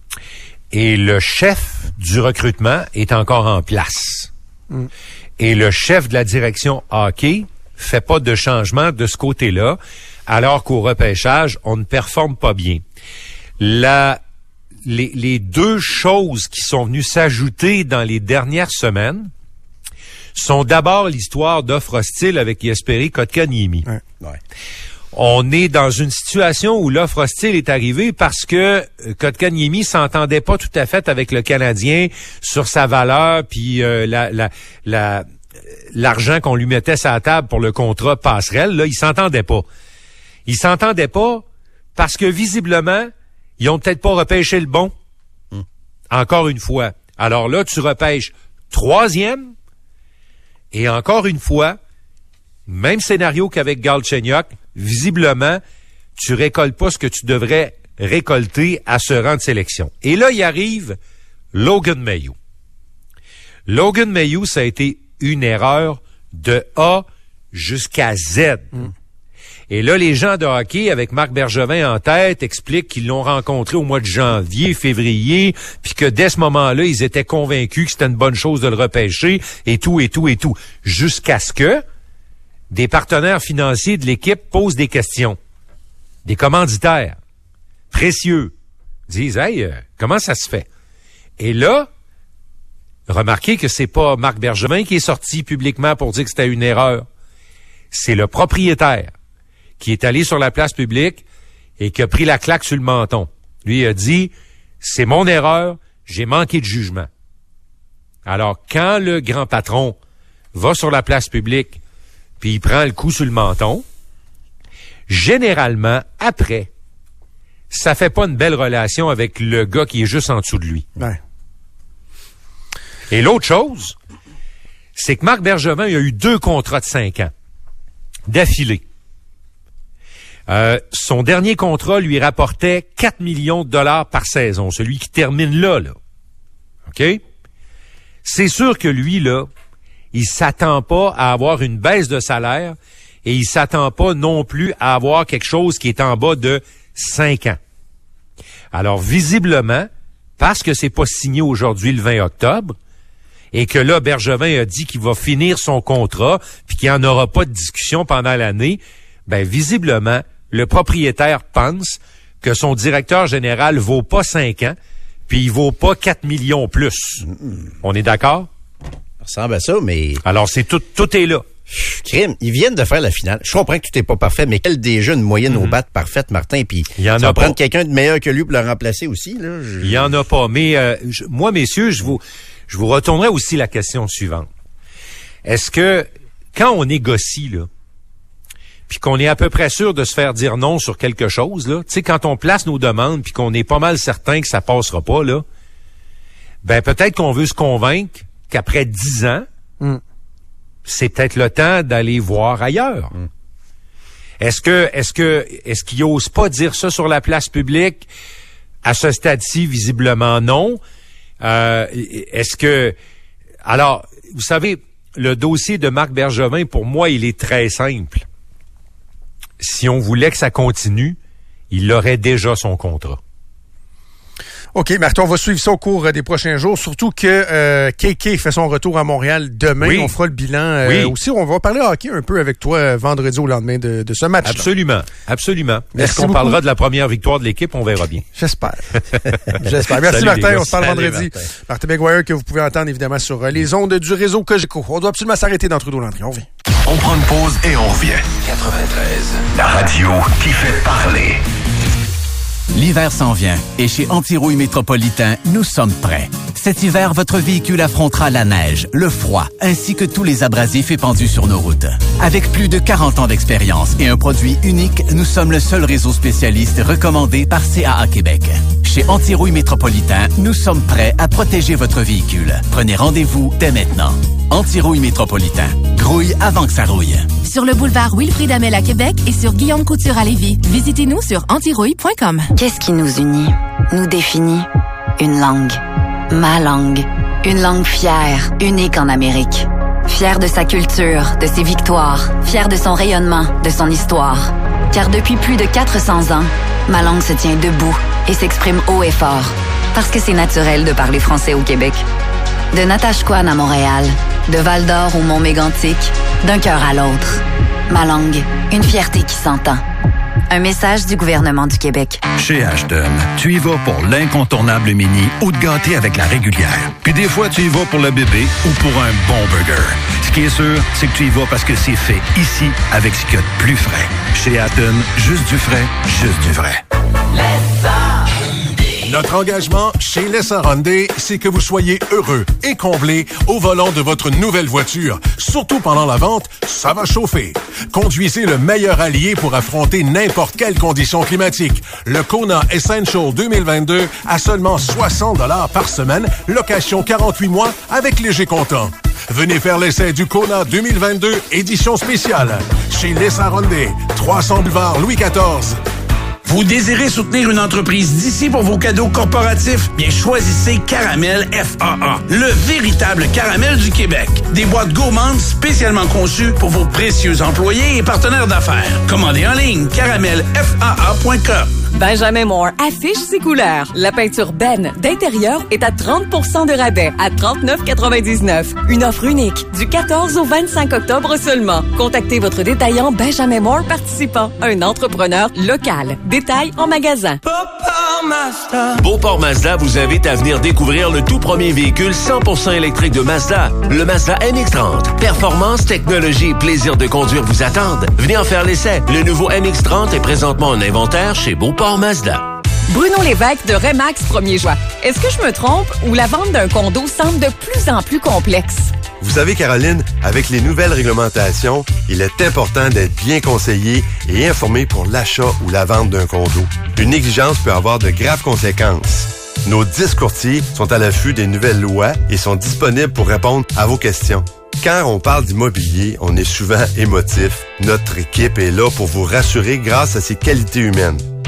Et le chef du recrutement est encore en place. Mm. Et le chef de la direction hockey fait pas de changement de ce côté-là, alors qu'au repêchage, on ne performe pas bien. La, les, les deux choses qui sont venues s'ajouter dans les dernières semaines sont d'abord l'histoire d'offre hostile avec Jesperi Kotkaniemi. Ouais, ouais. On est dans une situation où l'offre hostile est arrivée parce que Kotkaniemi s'entendait pas tout à fait avec le Canadien sur sa valeur, puis euh, la, la, la, l'argent qu'on lui mettait sur la table pour le contrat passerelle. Là, il s'entendait pas. Il s'entendait pas parce que visiblement, ils ont peut-être pas repêché le bon. Hum. Encore une fois. Alors là, tu repêches troisième. Et encore une fois, même scénario qu'avec Galchenyuk, visiblement, tu récoltes pas ce que tu devrais récolter à ce rang de sélection. Et là, il arrive Logan Mayou. Logan Mayou, ça a été une erreur de A jusqu'à Z. Mm. Et là, les gens de hockey, avec Marc Bergevin en tête, expliquent qu'ils l'ont rencontré au mois de janvier, février, puis que dès ce moment-là, ils étaient convaincus que c'était une bonne chose de le repêcher, et tout, et tout, et tout. Jusqu'à ce que des partenaires financiers de l'équipe posent des questions. Des commanditaires précieux disent « Hey, euh, comment ça se fait? » Et là, remarquez que c'est pas Marc Bergevin qui est sorti publiquement pour dire que c'était une erreur. C'est le propriétaire qui est allé sur la place publique et qui a pris la claque sur le menton. Lui il a dit, c'est mon erreur, j'ai manqué de jugement. Alors, quand le grand patron va sur la place publique puis il prend le coup sur le menton, généralement, après, ça fait pas une belle relation avec le gars qui est juste en dessous de lui. Ouais. Et l'autre chose, c'est que Marc Bergevin il a eu deux contrats de cinq ans d'affilée. Euh, son dernier contrat lui rapportait quatre millions de dollars par saison, celui qui termine là, là. OK? C'est sûr que lui, là, il s'attend pas à avoir une baisse de salaire et il s'attend pas non plus à avoir quelque chose qui est en bas de cinq ans. Alors, visiblement, parce que c'est pas signé aujourd'hui le vingt octobre, et que là, Bergevin a dit qu'il va finir son contrat, puis qu'il n'y en aura pas de discussion pendant l'année, ben visiblement, le propriétaire pense que son directeur général vaut pas cinq ans, puis il vaut pas quatre millions plus. Mm-hmm. On est d'accord? Ça ressemble à ça, mais... Alors, c'est tout, tout est là. Crime, ils viennent de faire la finale. Je comprends que tout n'est pas parfait, mais quel déjà une moyenne mm-hmm. au bat parfaite, Martin, puis il y en ça a va pas. Prendre quelqu'un de meilleur que lui pour le remplacer aussi. Là. Je... Il y en a pas, mais euh, je, moi, messieurs, je vous... Je vous retournerai aussi la question suivante. Est-ce que, quand on négocie, là, puis qu'on est à peu près sûr de se faire dire non sur quelque chose, là, tu sais, quand on place nos demandes puis qu'on est pas mal certain que ça passera pas, là, ben peut-être qu'on veut se convaincre qu'après dix ans, mm. c'est peut-être le temps d'aller voir ailleurs. Mm. Est-ce que, est-ce que, est-ce qu'il ose pas dire ça sur la place publique? À ce stade-ci, visiblement non. Euh, est-ce que... Alors, vous savez, le dossier de Marc Bergevin, pour moi, il est très simple. Si on voulait que ça continue, il aurait déjà son contrat. OK, Martin, on va suivre ça au cours des prochains jours, surtout que euh, K K fait son retour à Montréal demain. Oui. On fera le bilan euh, oui. aussi. On va parler hockey un peu avec toi euh, vendredi au lendemain de, de ce match. Absolument, absolument. Merci Est-ce qu'on beaucoup. parlera de la première victoire de l'équipe? On verra bien. J'espère. J'espère. Merci Salut, Martin, on se parle Salut, vendredi. Martin. Martin Maguire que vous pouvez entendre évidemment sur euh, les ondes du réseau Cogeco. On doit absolument s'arrêter dans Trudeau-Landry. On revient. On prend une pause et on revient. quatre-vingt-treize, la radio qui fait parler. L'hiver s'en vient et chez Antirouille Métropolitain, nous sommes prêts. Cet hiver, votre véhicule affrontera la neige, le froid, ainsi que tous les abrasifs épandus sur nos routes. Avec plus de quarante ans d'expérience et un produit unique, nous sommes le seul réseau spécialiste recommandé par C A A Québec. Chez Antirouille Métropolitain, nous sommes prêts à protéger votre véhicule. Prenez rendez-vous dès maintenant. Antirouille Métropolitain. Grouille avant que ça rouille. Sur le boulevard Wilfrid Hamel à Québec et sur Guillaume Couture à Lévis. Visitez-nous sur antirouille point com. Qu'est-ce qui nous unit, nous définit? Une langue. Ma langue. Une langue fière, unique en Amérique. Fière de sa culture, de ses victoires, fière de son rayonnement, de son histoire. Car depuis plus de quatre cents ans, ma langue se tient debout et s'exprime haut et fort. Parce que c'est naturel de parler français au Québec. De Natashquan à Montréal, de Val-d'Or au Mont-Mégantic, d'un cœur à l'autre. Ma langue, une fierté qui s'entend. Un message du gouvernement du Québec. Chez Ashton, tu y vas pour l'incontournable mini ou de gâter avec la régulière. Puis des fois, tu y vas pour le bébé ou pour un bon burger. Ce qui est sûr, c'est que tu y vas parce que c'est fait ici avec ce qu'il y a de plus frais. Chez Ashton, juste du frais, juste du vrai. Notre engagement chez Lessa Hyundai, c'est que vous soyez heureux et comblés au volant de votre nouvelle voiture. Surtout pendant la vente, ça va chauffer. Conduisez le meilleur allié pour affronter n'importe quelle condition climatique. Le Kona Essential deux mille vingt-deux à seulement soixante dollars par semaine, location quarante-huit mois avec léger comptant. Venez faire l'essai du Kona deux mille vingt-deux, édition spéciale. Chez Lessa Hyundai, trois cents boulevard Louis quatorze. Vous désirez soutenir une entreprise d'ici pour vos cadeaux corporatifs? Bien, choisissez Caramel F A A, le véritable caramel du Québec. Des boîtes gourmandes spécialement conçues pour vos précieux employés et partenaires d'affaires. Commandez en ligne caramel f a a point com. Benjamin Moore affiche ses couleurs. La peinture Ben d'intérieur est à trente pour cent de rabais à trente-neuf quatre-vingt-dix-neuf. Une offre unique du quatorze au vingt-cinq octobre seulement. Contactez votre détaillant Benjamin Moore participant, un entrepreneur local. Détail en magasin. Beauport Mazda vous invite à venir découvrir le tout premier véhicule cent pour cent électrique de Mazda, le Mazda M X trente. Performance, technologie et plaisir de conduire vous attendent. Venez en faire l'essai. Le nouveau M X trente est présentement en inventaire chez Beauport Mazda. Bruno Lévesque de Remax premier Joie. Est-ce que je me trompe ou la vente d'un condo semble de plus en plus complexe? Vous savez, Caroline, avec les nouvelles réglementations, il est important d'être bien conseillé et informé pour l'achat ou la vente d'un condo. Une négligence peut avoir de graves conséquences. Nos dix courtiers sont à l'affût des nouvelles lois et sont disponibles pour répondre à vos questions. Quand on parle d'immobilier, on est souvent émotif. Notre équipe est là pour vous rassurer grâce à ses qualités humaines.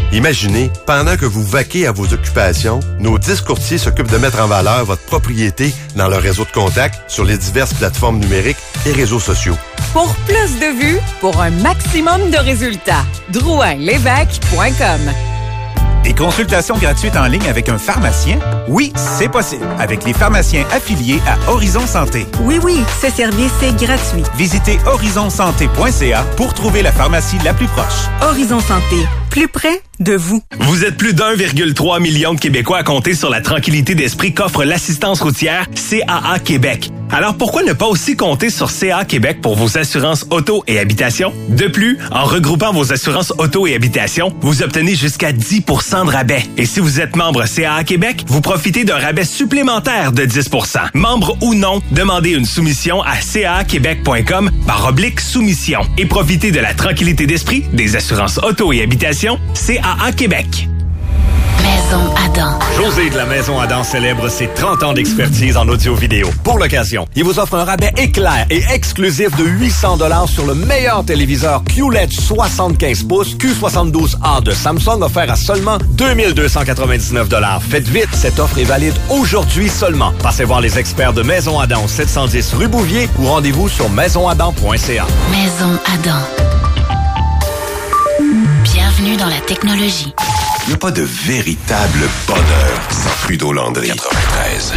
Imaginez, pendant que vous vaquez à vos occupations, nos dix courtiers s'occupent de mettre en valeur votre propriété dans leur réseau de contacts sur les diverses plateformes numériques et réseaux sociaux. Pour plus de vues, pour un maximum de résultats, drouin lévesque point com. Des consultations gratuites en ligne avec un pharmacien? Oui, c'est possible. Avec les pharmaciens affiliés à Horizon Santé. Oui, oui, ce service est gratuit. Visitez horizon santé point c a pour trouver la pharmacie la plus proche. Horizon Santé, plus près de vous. Vous êtes plus d'un virgule trois million de Québécois à compter sur la tranquillité d'esprit qu'offre l'assistance routière C A A Québec. Alors pourquoi ne pas aussi compter sur C A A Québec pour vos assurances auto et habitation? De plus, en regroupant vos assurances auto et habitation, vous obtenez jusqu'à dix pour cent de rabais. Et si vous êtes membre C A A Québec, vous profitez d'un rabais supplémentaire de dix pour cent. Membre ou non, demandez une soumission à c a a québec point com par oblique soumission et profitez de la tranquillité d'esprit des assurances auto et habitation C A A Québec. Maison Adam. José de la Maison Adam célèbre ses trente ans d'expertise en audio-vidéo. Pour l'occasion, il vous offre un rabais éclair et exclusif de huit cents dollars sur le meilleur téléviseur Q L E D soixante-quinze pouces Q soixante-douze A de Samsung offert à seulement deux mille deux cent quatre-vingt-dix-neuf dollars. Faites vite, cette offre est valide aujourd'hui seulement. Passez voir les experts de Maison Adam au sept cent dix rue Bouvier ou rendez-vous sur maison adam point c a. Maison Adam. Bienvenue dans la technologie. Il n'y a pas de véritable bonheur sans Trudeau Landry. quatre-vingt-treize.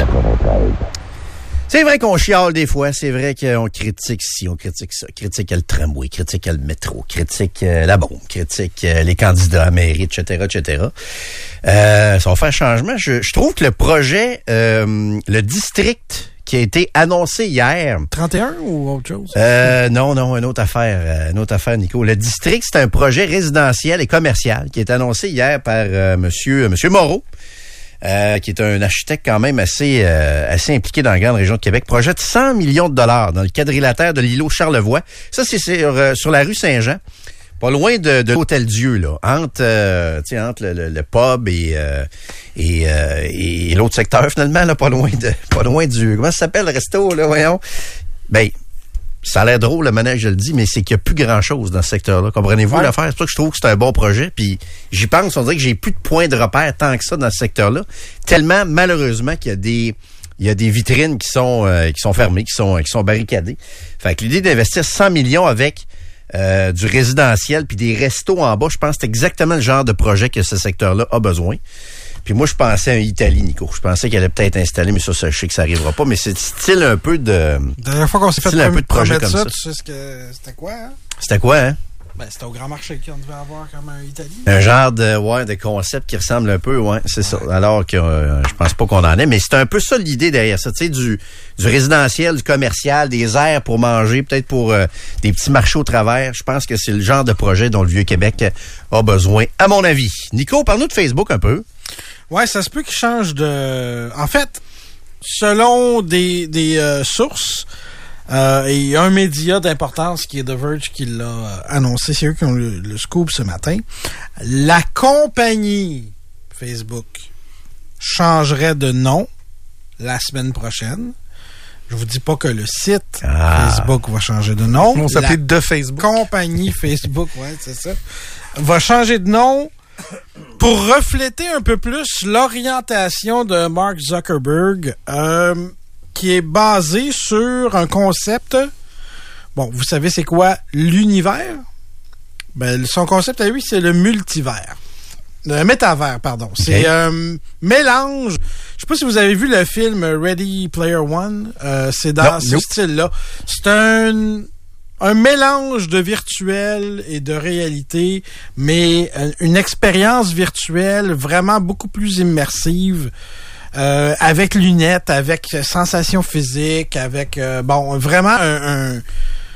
C'est vrai qu'on chiale des fois, c'est vrai qu'on critique ci, on critique ça, critique le tramway, critique le métro, critique euh, la bombe, critique euh, les candidats à mairie, et cetera, et cetera. Euh, ça va faire changement. Je, je trouve que le projet, euh, le district qui a été annoncé hier. trente et un ou autre chose? Euh, non, non, une autre affaire, euh, une autre affaire, Nico. Le district, c'est un projet résidentiel et commercial qui est annoncé hier par euh, monsieur, euh, monsieur Moreau. Euh, qui est un architecte quand même assez euh, assez impliqué dans la grande région de Québec, projette cent millions de dollars dans le quadrilatère de l'îlot Charlevoix. Ça, c'est sur, euh, sur la rue Saint-Jean, pas loin de, de l'Hôtel Dieu, là, entre, euh, tu sais, entre le, le, le pub et euh, et, euh, et l'autre secteur, finalement, là, pas loin de pas loin du... Comment ça s'appelle, le resto, là, voyons? Ben, ça a l'air drôle, le manège, je le dis, mais c'est qu'il n'y a plus grand-chose dans ce secteur-là. Comprenez-vous ouais. l'affaire? C'est pour ça que je trouve que c'est un bon projet. Puis j'y pense, on dirait que j'ai plus de points de repère tant que ça dans ce secteur-là. Tellement, malheureusement, qu'il y a des il y a des vitrines qui sont euh, qui sont fermées, qui sont qui sont barricadées. Fait que l'idée d'investir cent millions avec euh, du résidentiel puis des restos en bas, je pense que c'est exactement le genre de projet que ce secteur-là a besoin. Puis moi, je pensais à un Italie, Nico. Je pensais qu'elle allait peut-être installer, mais ça, ça, je sais que ça arrivera pas. Mais c'est style un peu de... La dernière fois qu'on s'est fait un peu de projet comme ça, ça, tu sais ce que c'était quoi, hein? C'était quoi, hein? Ben, c'était au Grand Marché qu'on devait avoir comme un Italie. Un genre de, ouais, de concept qui ressemble un peu, ouais, c'est ouais. ça. Alors que euh, je pense pas qu'on en ait, mais c'est un peu ça l'idée derrière ça, tu sais, du, du résidentiel, du commercial, des aires pour manger, peut-être pour euh, des petits marchés au travers. Je pense que c'est le genre de projet dont le Vieux-Québec a besoin, à mon avis. Nico, parle-nous de Facebook un peu. Ouais, ça se peut qu'il change de... En fait, selon des, des euh, sources, euh, et un média d'importance qui est The Verge qui l'a euh, annoncé, c'est eux qui ont le, le scoop ce matin, la compagnie Facebook changerait de nom la semaine prochaine. Je vous dis pas que le site ah. Facebook va changer de nom. On s'appelle The Facebook. Compagnie Facebook, ouais, c'est ça. Va changer de nom pour refléter un peu plus l'orientation de Mark Zuckerberg, euh, qui est basé sur un concept. Bon, vous savez c'est quoi l'univers? Ben, son concept à lui, c'est le multivers. Le métavers, pardon. Okay. C'est un euh, mélange. Je sais pas si vous avez vu le film Ready Player One. Euh, c'est dans non, ce non. style-là. C'est un... un mélange de virtuel et de réalité, mais une expérience virtuelle vraiment beaucoup plus immersive, euh, avec lunettes, avec sensations physiques, avec, euh, bon, vraiment un, un,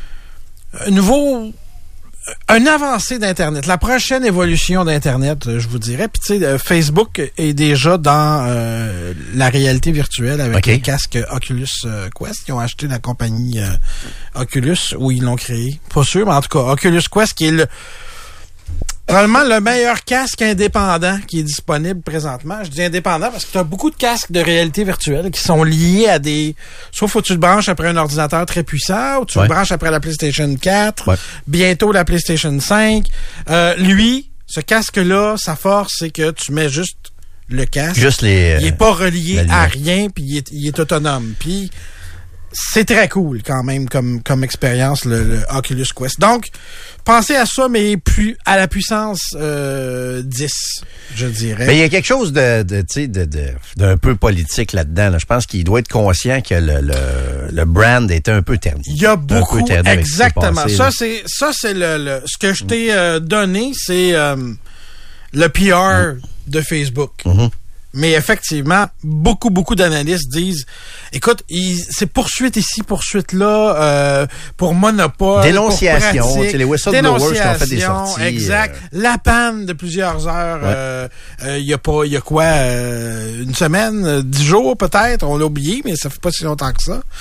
un nouveau... un avancé d'Internet, la prochaine évolution d'Internet, je vous dirais. Puis tu sais, Facebook est déjà dans euh, la réalité virtuelle avec okay. les casques Oculus Quest. Ils ont acheté la compagnie euh, Oculus, où ils l'ont créé. Pas sûr, mais en tout cas, Oculus Quest qui est le probablement le meilleur casque indépendant qui est disponible présentement. Je dis indépendant parce que tu as beaucoup de casques de réalité virtuelle qui sont liés à des... Soit faut que tu le branches après un ordinateur très puissant, ou tu ouais. le branches après la PlayStation quatre, ouais. bientôt la PlayStation cinq. Euh, lui, Ce casque-là, sa force, c'est que tu mets juste le casque. Juste les... Il est pas relié euh, à rien, puis il est, il est autonome. Puis c'est très cool quand même comme, comme expérience, le, le Oculus Quest. Donc, pensez à ça, mais plus à la puissance euh, dix, je dirais. Mais il y a quelque chose de, de, tu sais, de, de, d'un peu politique là-dedans. Là. Je pense qu'il doit être conscient que le, le, le brand est un peu terni. Il y a beaucoup, exactement. Passé, ça, c'est, ça, c'est le, le ce que je t'ai euh, donné, c'est euh, le P R mm. de Facebook. Mm-hmm. Mais effectivement, beaucoup, beaucoup d'analystes disent, écoute, il, c'est poursuite ici, poursuite là, euh, pour monopole, dénonciation, pour pratique, les whistleblowers qui ont fait des sorties. Exact. Euh... La panne de plusieurs heures. Il ouais. euh, euh, y a pas, il y a quoi, euh, une semaine, dix jours peut-être, on l'a oublié, mais ça fait pas si longtemps que ça.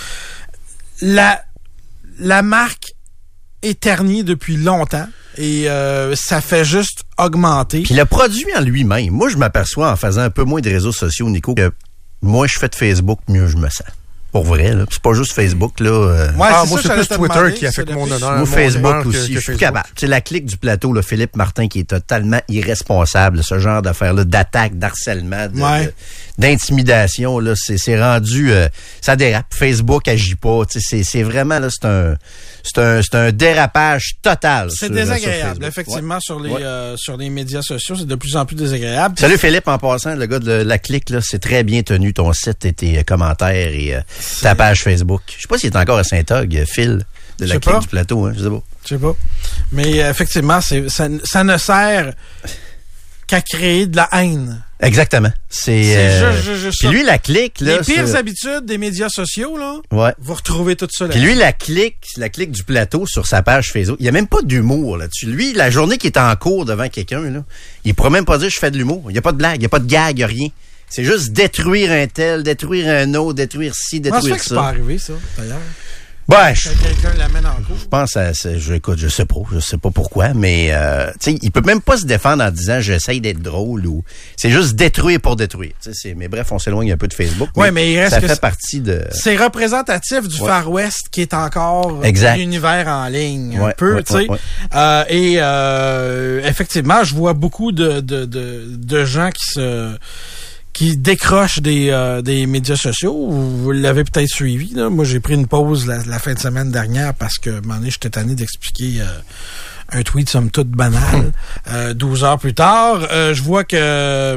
La, la marque est ternie depuis longtemps. Et euh, ça fait juste augmenter. Puis le produit en lui-même, moi je m'aperçois en faisant un peu moins de réseaux sociaux, Nico, que moi je fais de Facebook, mieux je me sens. Pour vrai, là. C'est pas juste Facebook, là. Euh... Ouais, ah, c'est moi, ça, c'est plus Twitter demander, qui affecte mon honneur. Moi, Facebook aussi. Que, que je suis capable. C'est la clique du plateau, là, Philippe Martin, qui est totalement irresponsable, ce genre d'affaires-là, d'attaque, d'harcèlement, de, ouais. de, d'intimidation, là. C'est, c'est rendu, euh, ça dérape. Facebook agit pas. Tu sais, c'est, c'est vraiment, là, c'est un, c'est un, c'est un dérapage total. C'est sur, désagréable, sur effectivement, ouais. sur les, ouais. euh, sur les médias sociaux. C'est de plus en plus désagréable. Salut Philippe, en passant, le gars de la clique, là, c'est très bien tenu ton site et tes commentaires et euh, ta page Facebook. Je sais pas s'il est encore à Saint-Og, Phil, de la clique du plateau, hein, je sais pas. Je sais pas. Mais euh, effectivement, c'est, ça, ça ne sert qu'à créer de la haine. Exactement. C'est, c'est euh, juste, juste, juste puis lui, la clique, là. Les pires c'est... habitudes des médias sociaux, là. Ouais. Vous retrouvez tout ça là. Puis lui, la clique, la clique du plateau sur sa page Facebook, il y a même pas d'humour là-dessus. Lui, la journée qu'il est en cours devant quelqu'un, là, il pourrait même pas dire je fais de l'humour. Il y a pas de blague, il y a pas de gag, il y a rien. C'est juste détruire un tel, détruire un autre, détruire ci, détruire ça. Moi, je sais que c'est pas arrivé, ça, d'ailleurs. Ben, je, quelqu'un l'amène en cours. Je pense à, je, écoute, je sais pas, je sais pas pourquoi, mais euh, tu sais, il peut même pas se défendre en disant j'essaye d'être drôle ou c'est juste détruire pour détruire. Tu sais, c'est, mais bref, on s'éloigne un peu de Facebook. Ouais, mais, mais il reste ça que fait c'est, partie de. C'est représentatif du ouais. Far West qui est encore exact. l'univers en ligne ouais, un peu, ouais, tu sais. Ouais, ouais. euh, et euh, effectivement, je vois beaucoup de de de, de gens qui se qui décrochent des euh, des médias sociaux. Vous l'avez peut-être suivi, là. Moi, j'ai pris une pause la, la fin de semaine dernière parce que, à un moment donné, j'étais tanné d'expliquer euh, un tweet somme toute banal. euh, douze heures plus tard, euh, je vois que euh,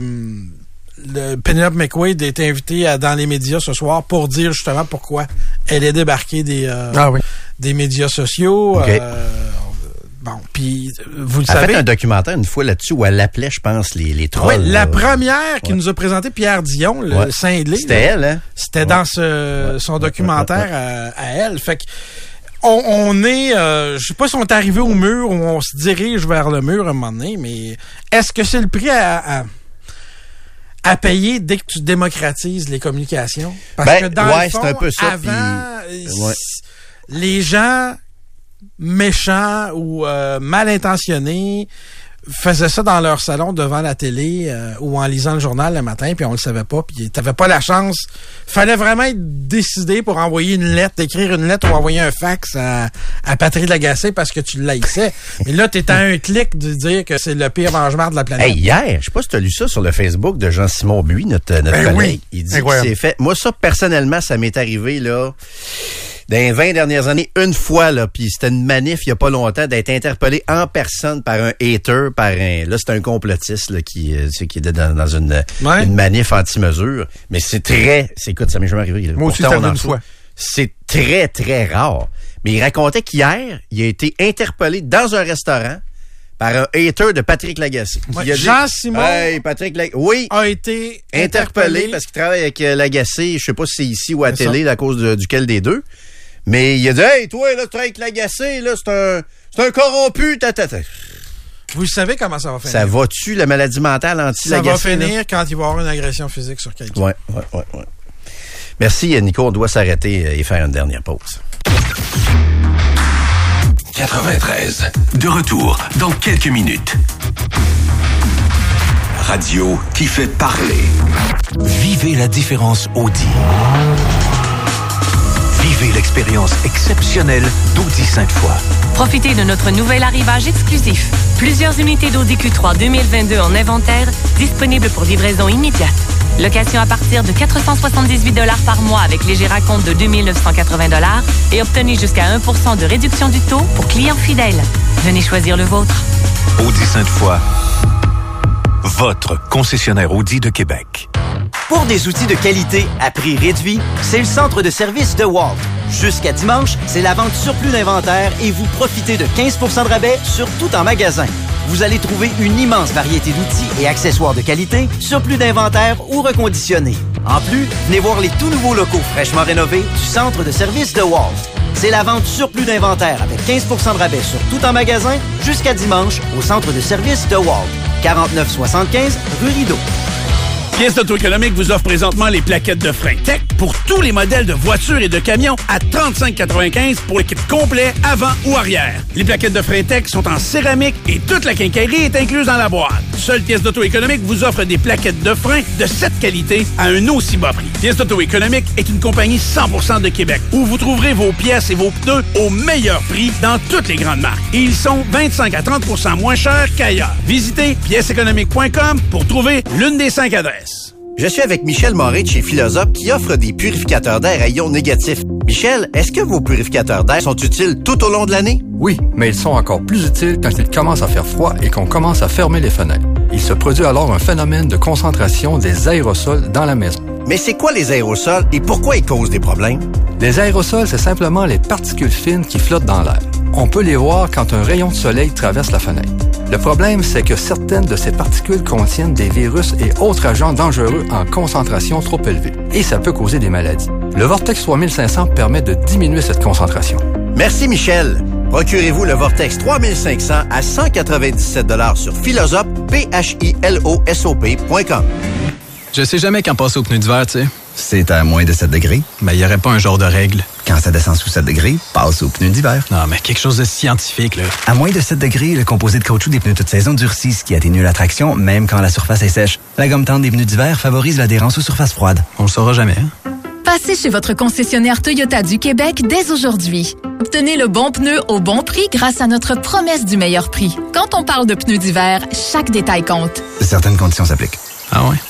le Penelope McQuaid a été invitée à, dans les médias ce soir pour dire justement pourquoi elle est débarquée des euh, ah oui. des médias sociaux. Okay. Euh, Bon, puis vous le elle savez. Elle a fait un documentaire une fois là-dessus où elle appelait, je pense, les, les trolls. Oui, la là. première qui ouais. nous a présenté Pierre Dion, le ouais. Saint-Lé. C'était là, elle, hein? C'était ouais. dans ce, ouais. son ouais. documentaire ouais. à, à elle. Fait que on, on est, euh, je sais pas si on est arrivé au mur ou on se dirige vers le mur à un moment donné, mais est-ce que c'est le prix à, à à payer dès que tu démocratises les communications? Parce ben, que dans ouais, le fond, c'est un peu ça, avant, puis... ouais. les gens méchants ou euh, mal intentionnés faisaient ça dans leur salon devant la télé euh, ou en lisant le journal le matin, puis on le savait pas, puis t'avais pas la chance. Fallait vraiment être décidé pour envoyer une lettre, écrire une lettre ou envoyer un fax à, à Patrick Lagacé parce que tu l'haïssais. Mais là, t'es à un clic de dire que c'est le pire mangement de la planète. Hey, hier, je sais pas si tu as lu ça sur le Facebook de Jean-Simon Buis, notre, notre ben collègue. Oui. Il dit que c'est fait. Moi, ça, personnellement, ça m'est arrivé, là, dans les vingt dernières années, une fois, là, puis c'était une manif il y a pas longtemps, d'être interpellé en personne par un hater, par un... Là, c'est un complotiste là, qui, euh, qui était dans, dans une, ouais. une manif anti-mesure. Mais c'est très... C'est, écoute, ça m'est jamais arrivé. Là. Moi aussi, Pourtant, c'est on en une fois. C'est très, très rare. Mais il racontait qu'hier, il a été interpellé dans un restaurant par un hater de Patrick Lagacé. Ouais, Jean-Simon hey, Patrick Lag... oui, a été interpellé, interpellé parce qu'il travaille avec euh, Lagacé. Je sais pas si c'est ici ou à c'est télé, ça. à cause de, duquel des deux. Mais il a dit, hey, toi, là, tu travailles avec Lagacé, là, c'est un, c'est un corrompu, ta, ta, ta. Vous savez comment ça va finir? Ça va-tu, la maladie mentale anti-Lagacé? Ça va finir là? quand il va y avoir une agression physique sur quelqu'un. Ouais, ouais, ouais, ouais. Merci, Nico. On doit s'arrêter et faire une dernière pause. quatre-vingt-treize. De retour dans quelques minutes. Radio qui fait parler. Vivez la différence Audi. Vivez l'expérience exceptionnelle d'Audi Sainte-Foy. Profitez de notre nouvel arrivage exclusif. Plusieurs unités d'Audi Q trois deux mille vingt-deux en inventaire, disponibles pour livraison immédiate. Location à partir de quatre cent soixante-dix-huit dollars par mois avec léger raconte de deux mille neuf cent quatre-vingts dollars et obtenez jusqu'à un pour cent de réduction du taux pour clients fidèles. Venez choisir le vôtre. Audi Sainte-Foy, votre concessionnaire Audi de Québec. Pour des outils de qualité à prix réduit, c'est le centre de service de Walt. Jusqu'à dimanche, c'est la vente surplus d'inventaire et vous profitez de quinze pour cent de rabais sur tout en magasin. Vous allez trouver une immense variété d'outils et accessoires de qualité, surplus d'inventaire ou reconditionnés. En plus, venez voir les tout nouveaux locaux fraîchement rénovés du centre de service de Walt. C'est la vente surplus d'inventaire avec quinze pour cent de rabais sur tout en magasin jusqu'à dimanche au centre de service de Walt. quarante-neuf soixante-quinze rue Rideau. Pièces d'Auto-Économique vous offre présentement les plaquettes de frein Tech pour tous les modèles de voitures et de camions à trente-cinq quatre-vingt-quinze pour le kit complet avant ou arrière. Les plaquettes de frein Tech sont en céramique et toute la quincaillerie est incluse dans la boîte. Seule Pièces d'Auto-Économique vous offre des plaquettes de frein de cette qualité à un aussi bas prix. Pièces d'Auto-Économique est une compagnie cent pour cent de Québec où vous trouverez vos pièces et vos pneus au meilleur prix dans toutes les grandes marques. Et ils sont vingt-cinq à trente pour cent moins chers qu'ailleurs. Visitez pièces économiques point com pour trouver l'une des cinq adresses. Je suis avec Michel Moret de chez Philosophe qui offre des purificateurs d'air à ions négatifs. Michel, est-ce que vos purificateurs d'air sont utiles tout au long de l'année? Oui, mais ils sont encore plus utiles quand il commence à faire froid et qu'on commence à fermer les fenêtres. Il se produit alors un phénomène de concentration des aérosols dans la maison. Mais c'est quoi les aérosols et pourquoi ils causent des problèmes? Les aérosols, c'est simplement les particules fines qui flottent dans l'air. On peut les voir quand un rayon de soleil traverse la fenêtre. Le problème, c'est que certaines de ces particules contiennent des virus et autres agents dangereux en concentration trop élevée. Et ça peut causer des maladies. Le Vortex trois mille cinq cents permet de diminuer cette concentration. Merci Michel. Procurez-vous le Vortex trois mille cinq cents à cent quatre-vingt-dix-sept dollars sur philosophe, P H I L O S O P point com. Je sais jamais quand passer au pneu d'hiver, tu sais. C'est à moins de sept degrés. Mais il n'y aurait pas un genre de règle. Quand ça descend sous sept degrés, passe au pneu d'hiver. Non, mais quelque chose de scientifique, là. À moins de sept degrés, le composé de caoutchouc des pneus toute saison durcit, ce qui atténue la traction, même quand la surface est sèche. La gomme tendre des pneus d'hiver favorise l'adhérence aux surfaces froides. On le saura jamais, hein? Passez chez votre concessionnaire Toyota du Québec dès aujourd'hui. Obtenez le bon pneu au bon prix grâce à notre promesse du meilleur prix. Quand on parle de pneus d'hiver, chaque détail compte. Certaines conditions s'appliquent. Ah ouais?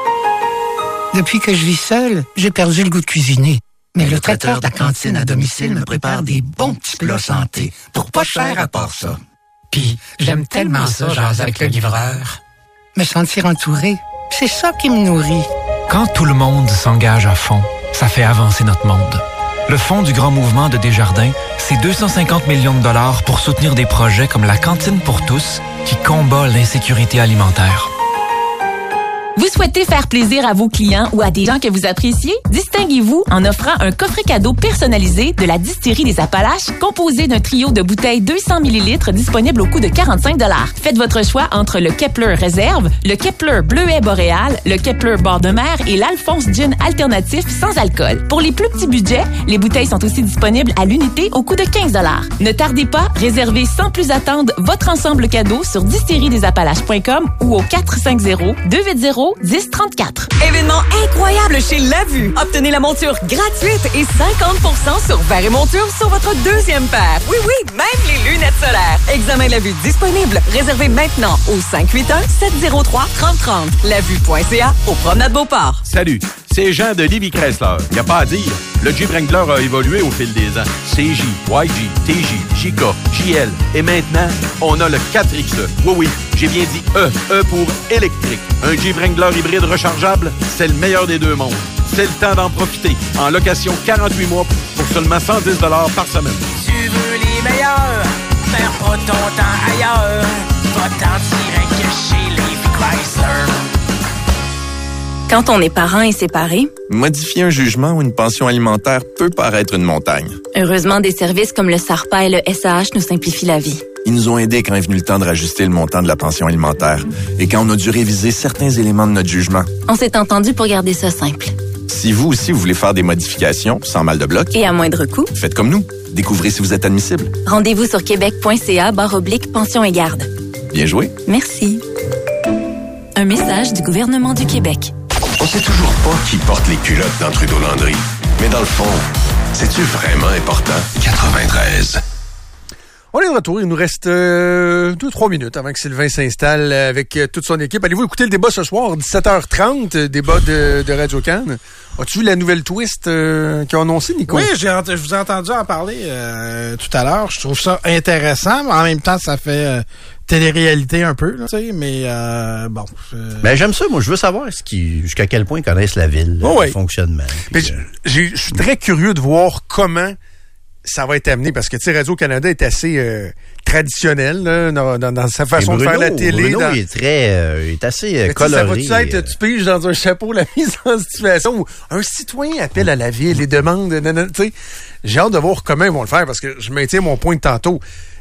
Depuis que je vis seule, j'ai perdu le goût de cuisiner. Mais le traiteur de la cantine à domicile me prépare des bons petits plats santé, pour pas cher à part ça. Puis, j'aime tellement ça, jaser avec le livreur. Me sentir entouré, c'est ça qui me nourrit. Quand tout le monde s'engage à fond, ça fait avancer notre monde. Le Fonds du Grand Mouvement de Desjardins, c'est deux cent cinquante millions de dollars pour soutenir des projets comme la Cantine pour tous, qui combat l'insécurité alimentaire. Vous souhaitez faire plaisir à vos clients ou à des gens que vous appréciez? Distinguez-vous en offrant un coffret cadeau personnalisé de la Distillerie des Appalaches composé d'un trio de bouteilles deux cents millilitres disponible au coût de quarante-cinq dollars. Faites votre choix entre le Kepler Réserve, le Kepler Bleuet Boréal, le Kepler Bord de mer et l'Alphonse Gin alternatif sans alcool. Pour les plus petits budgets, les bouteilles sont aussi disponibles à l'unité au coût de quinze dollars. Ne tardez pas, réservez sans plus attendre votre ensemble cadeau sur distillerie des appalaches point com ou au quatre cinq zéro, deux huit zéro, dix trente-quatre. Événement incroyable chez La Vue. Obtenez la monture gratuite et cinquante pour cent sur verre et monture sur votre deuxième paire. Oui, oui, même les lunettes solaires. Examen La Vue disponible. Réservez maintenant au cinq huit un, sept zéro trois, trente trente. lavue point c a au Promenade Beauport. Salut, c'est Jean de Lévis Chrysler. Y a pas à dire, le Jeep Wrangler a évolué au fil des ans. C J, Y G, T J, J K, J L et maintenant, on a le quatre X E. Oui, oui, j'ai bien dit E. E pour électrique. Un Jeep Wrangler hybride rechargeable, c'est le meilleur des deux mondes. C'est le temps d'en profiter. En location quarante-huit mois pour seulement cent dix dollars par semaine. Tu veux les meilleurs? Perds pas ton temps ailleurs. Va-t'en direct chez Lévis Chrysler. Quand on est parent et séparé, modifier un jugement ou une pension alimentaire peut paraître une montagne. Heureusement, des services comme le SARPA et le S A H nous simplifient la vie. Ils nous ont aidés quand est venu le temps de rajuster le montant de la pension alimentaire et quand on a dû réviser certains éléments de notre jugement. On s'est entendu pour garder ça simple. Si vous aussi vous voulez faire des modifications sans mal de bloc et à moindre coût, faites comme nous. Découvrez si vous êtes admissible. Rendez-vous sur québec point c a barre oblique pension et garde. Bien joué. Merci. Un message du gouvernement du Québec. On sait toujours pas qui porte les culottes dans Trudeau Landry. Mais dans le fond, C'est-tu vraiment important? quatre-vingt-treize. On est de retour. Il nous reste euh, deux trois minutes avant que Sylvain s'installe avec euh, toute son équipe. Allez-vous écouter le débat ce soir, dix-sept heures trente, euh, débat de, de Radio-Can? As-tu vu la nouvelle twist euh, qu'ils ont annoncée, Nico? Oui, j'ai, je vous ai entendu en parler euh, tout à l'heure. Je trouve ça intéressant, mais en même temps, ça fait euh, télé-réalité un peu, tu sais, mais euh, bon. Euh... Ben, j'aime ça. Moi, je veux savoir ce qui, jusqu'à quel point ils connaissent la ville, oh, le oui. fonctionnement. Puis, euh... Je suis très curieux de voir comment ça va être amené, parce que, tu sais, Radio-Canada est assez euh, traditionnel là, dans, dans, dans sa façon Bruno, de faire la télé. Bruno, dans... il est très, euh, il est assez euh, coloré. Ça va-tu être, tu piges dans un chapeau la mise en situation où un citoyen appelle à la ville et demande, tu sais, j'ai hâte de voir comment ils vont le faire, parce que je maintiens mon point de tantôt.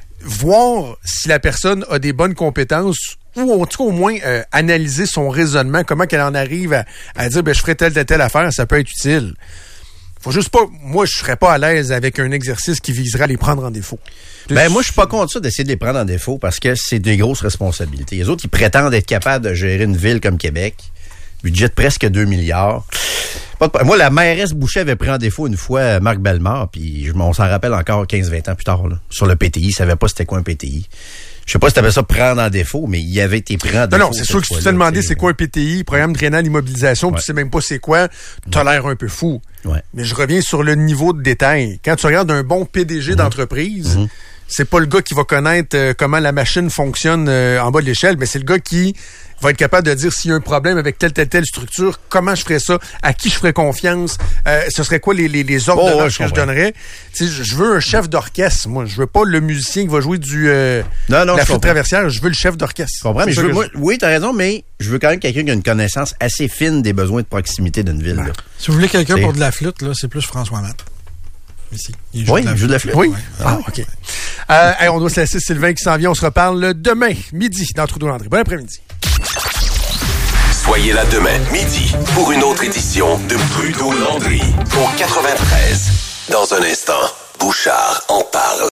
Voir si la personne a des bonnes compétences, ou en tout cas au moins euh, analyser son raisonnement, comment qu'elle en arrive à, à dire, ben je ferai telle, telle, telle affaire, ça peut être utile. Faut juste pas, moi, je serais pas à l'aise avec un exercice qui viserait à les prendre en défaut. Ben, moi, je suis pas contre ça d'essayer de les prendre en défaut parce que c'est des grosses responsabilités. Les autres, ils prétendent être capables de gérer une ville comme Québec. Budget de presque deux milliards. Moi, la mairesse Boucher avait pris en défaut une fois Marc Bellemare, puis on s'en rappelle encore quinze vingt ans plus tard, là, sur le P T I. Il savait pas c'était quoi un P T I. Je sais pas si t'avais ça prendre en défaut, mais il avait été pris en défaut. Non, non, c'est sûr que si tu t'es demandé c'est quoi un P T I, programme triennal immobilisation, ouais. Puis tu sais même pas c'est quoi, t'as l'air un peu fou. Ouais. Mais je reviens sur le niveau de détail. Quand tu regardes un bon P D G mmh. d'entreprise, mmh. c'est pas le gars qui va connaître euh, comment la machine fonctionne euh, en bas de l'échelle, mais c'est le gars qui va être capable de dire s'il y a un problème avec telle, telle, telle structure, comment je ferais ça, à qui je ferais confiance, euh, ce serait quoi les, les, les ordres oh, de marche ouais, que je donnerais. Tu sais, je veux un chef d'orchestre, moi. Je veux pas le musicien qui va jouer du euh, non, non, la flûte traversière, je veux le chef d'orchestre. Je comprends, mais je veux, moi, je... oui, t'as raison, mais je veux quand même quelqu'un qui a une connaissance assez fine des besoins de proximité d'une ville. Là. Si vous voulez quelqu'un c'est... pour de la flûte, là, c'est plus François Matt. Ici. Il joue oui, de la il joue de la flûte. Oui. Ouais. Ah, OK. Euh, hey, on doit se laisser Sylvain qui s'en vient. On se reparle demain, midi, dans Trudeau-Landry. Bon après-midi. Soyez là demain, midi, pour une autre édition de Trudeau-Landry au quatre-vingt-treize. Dans un instant, Bouchard en parle.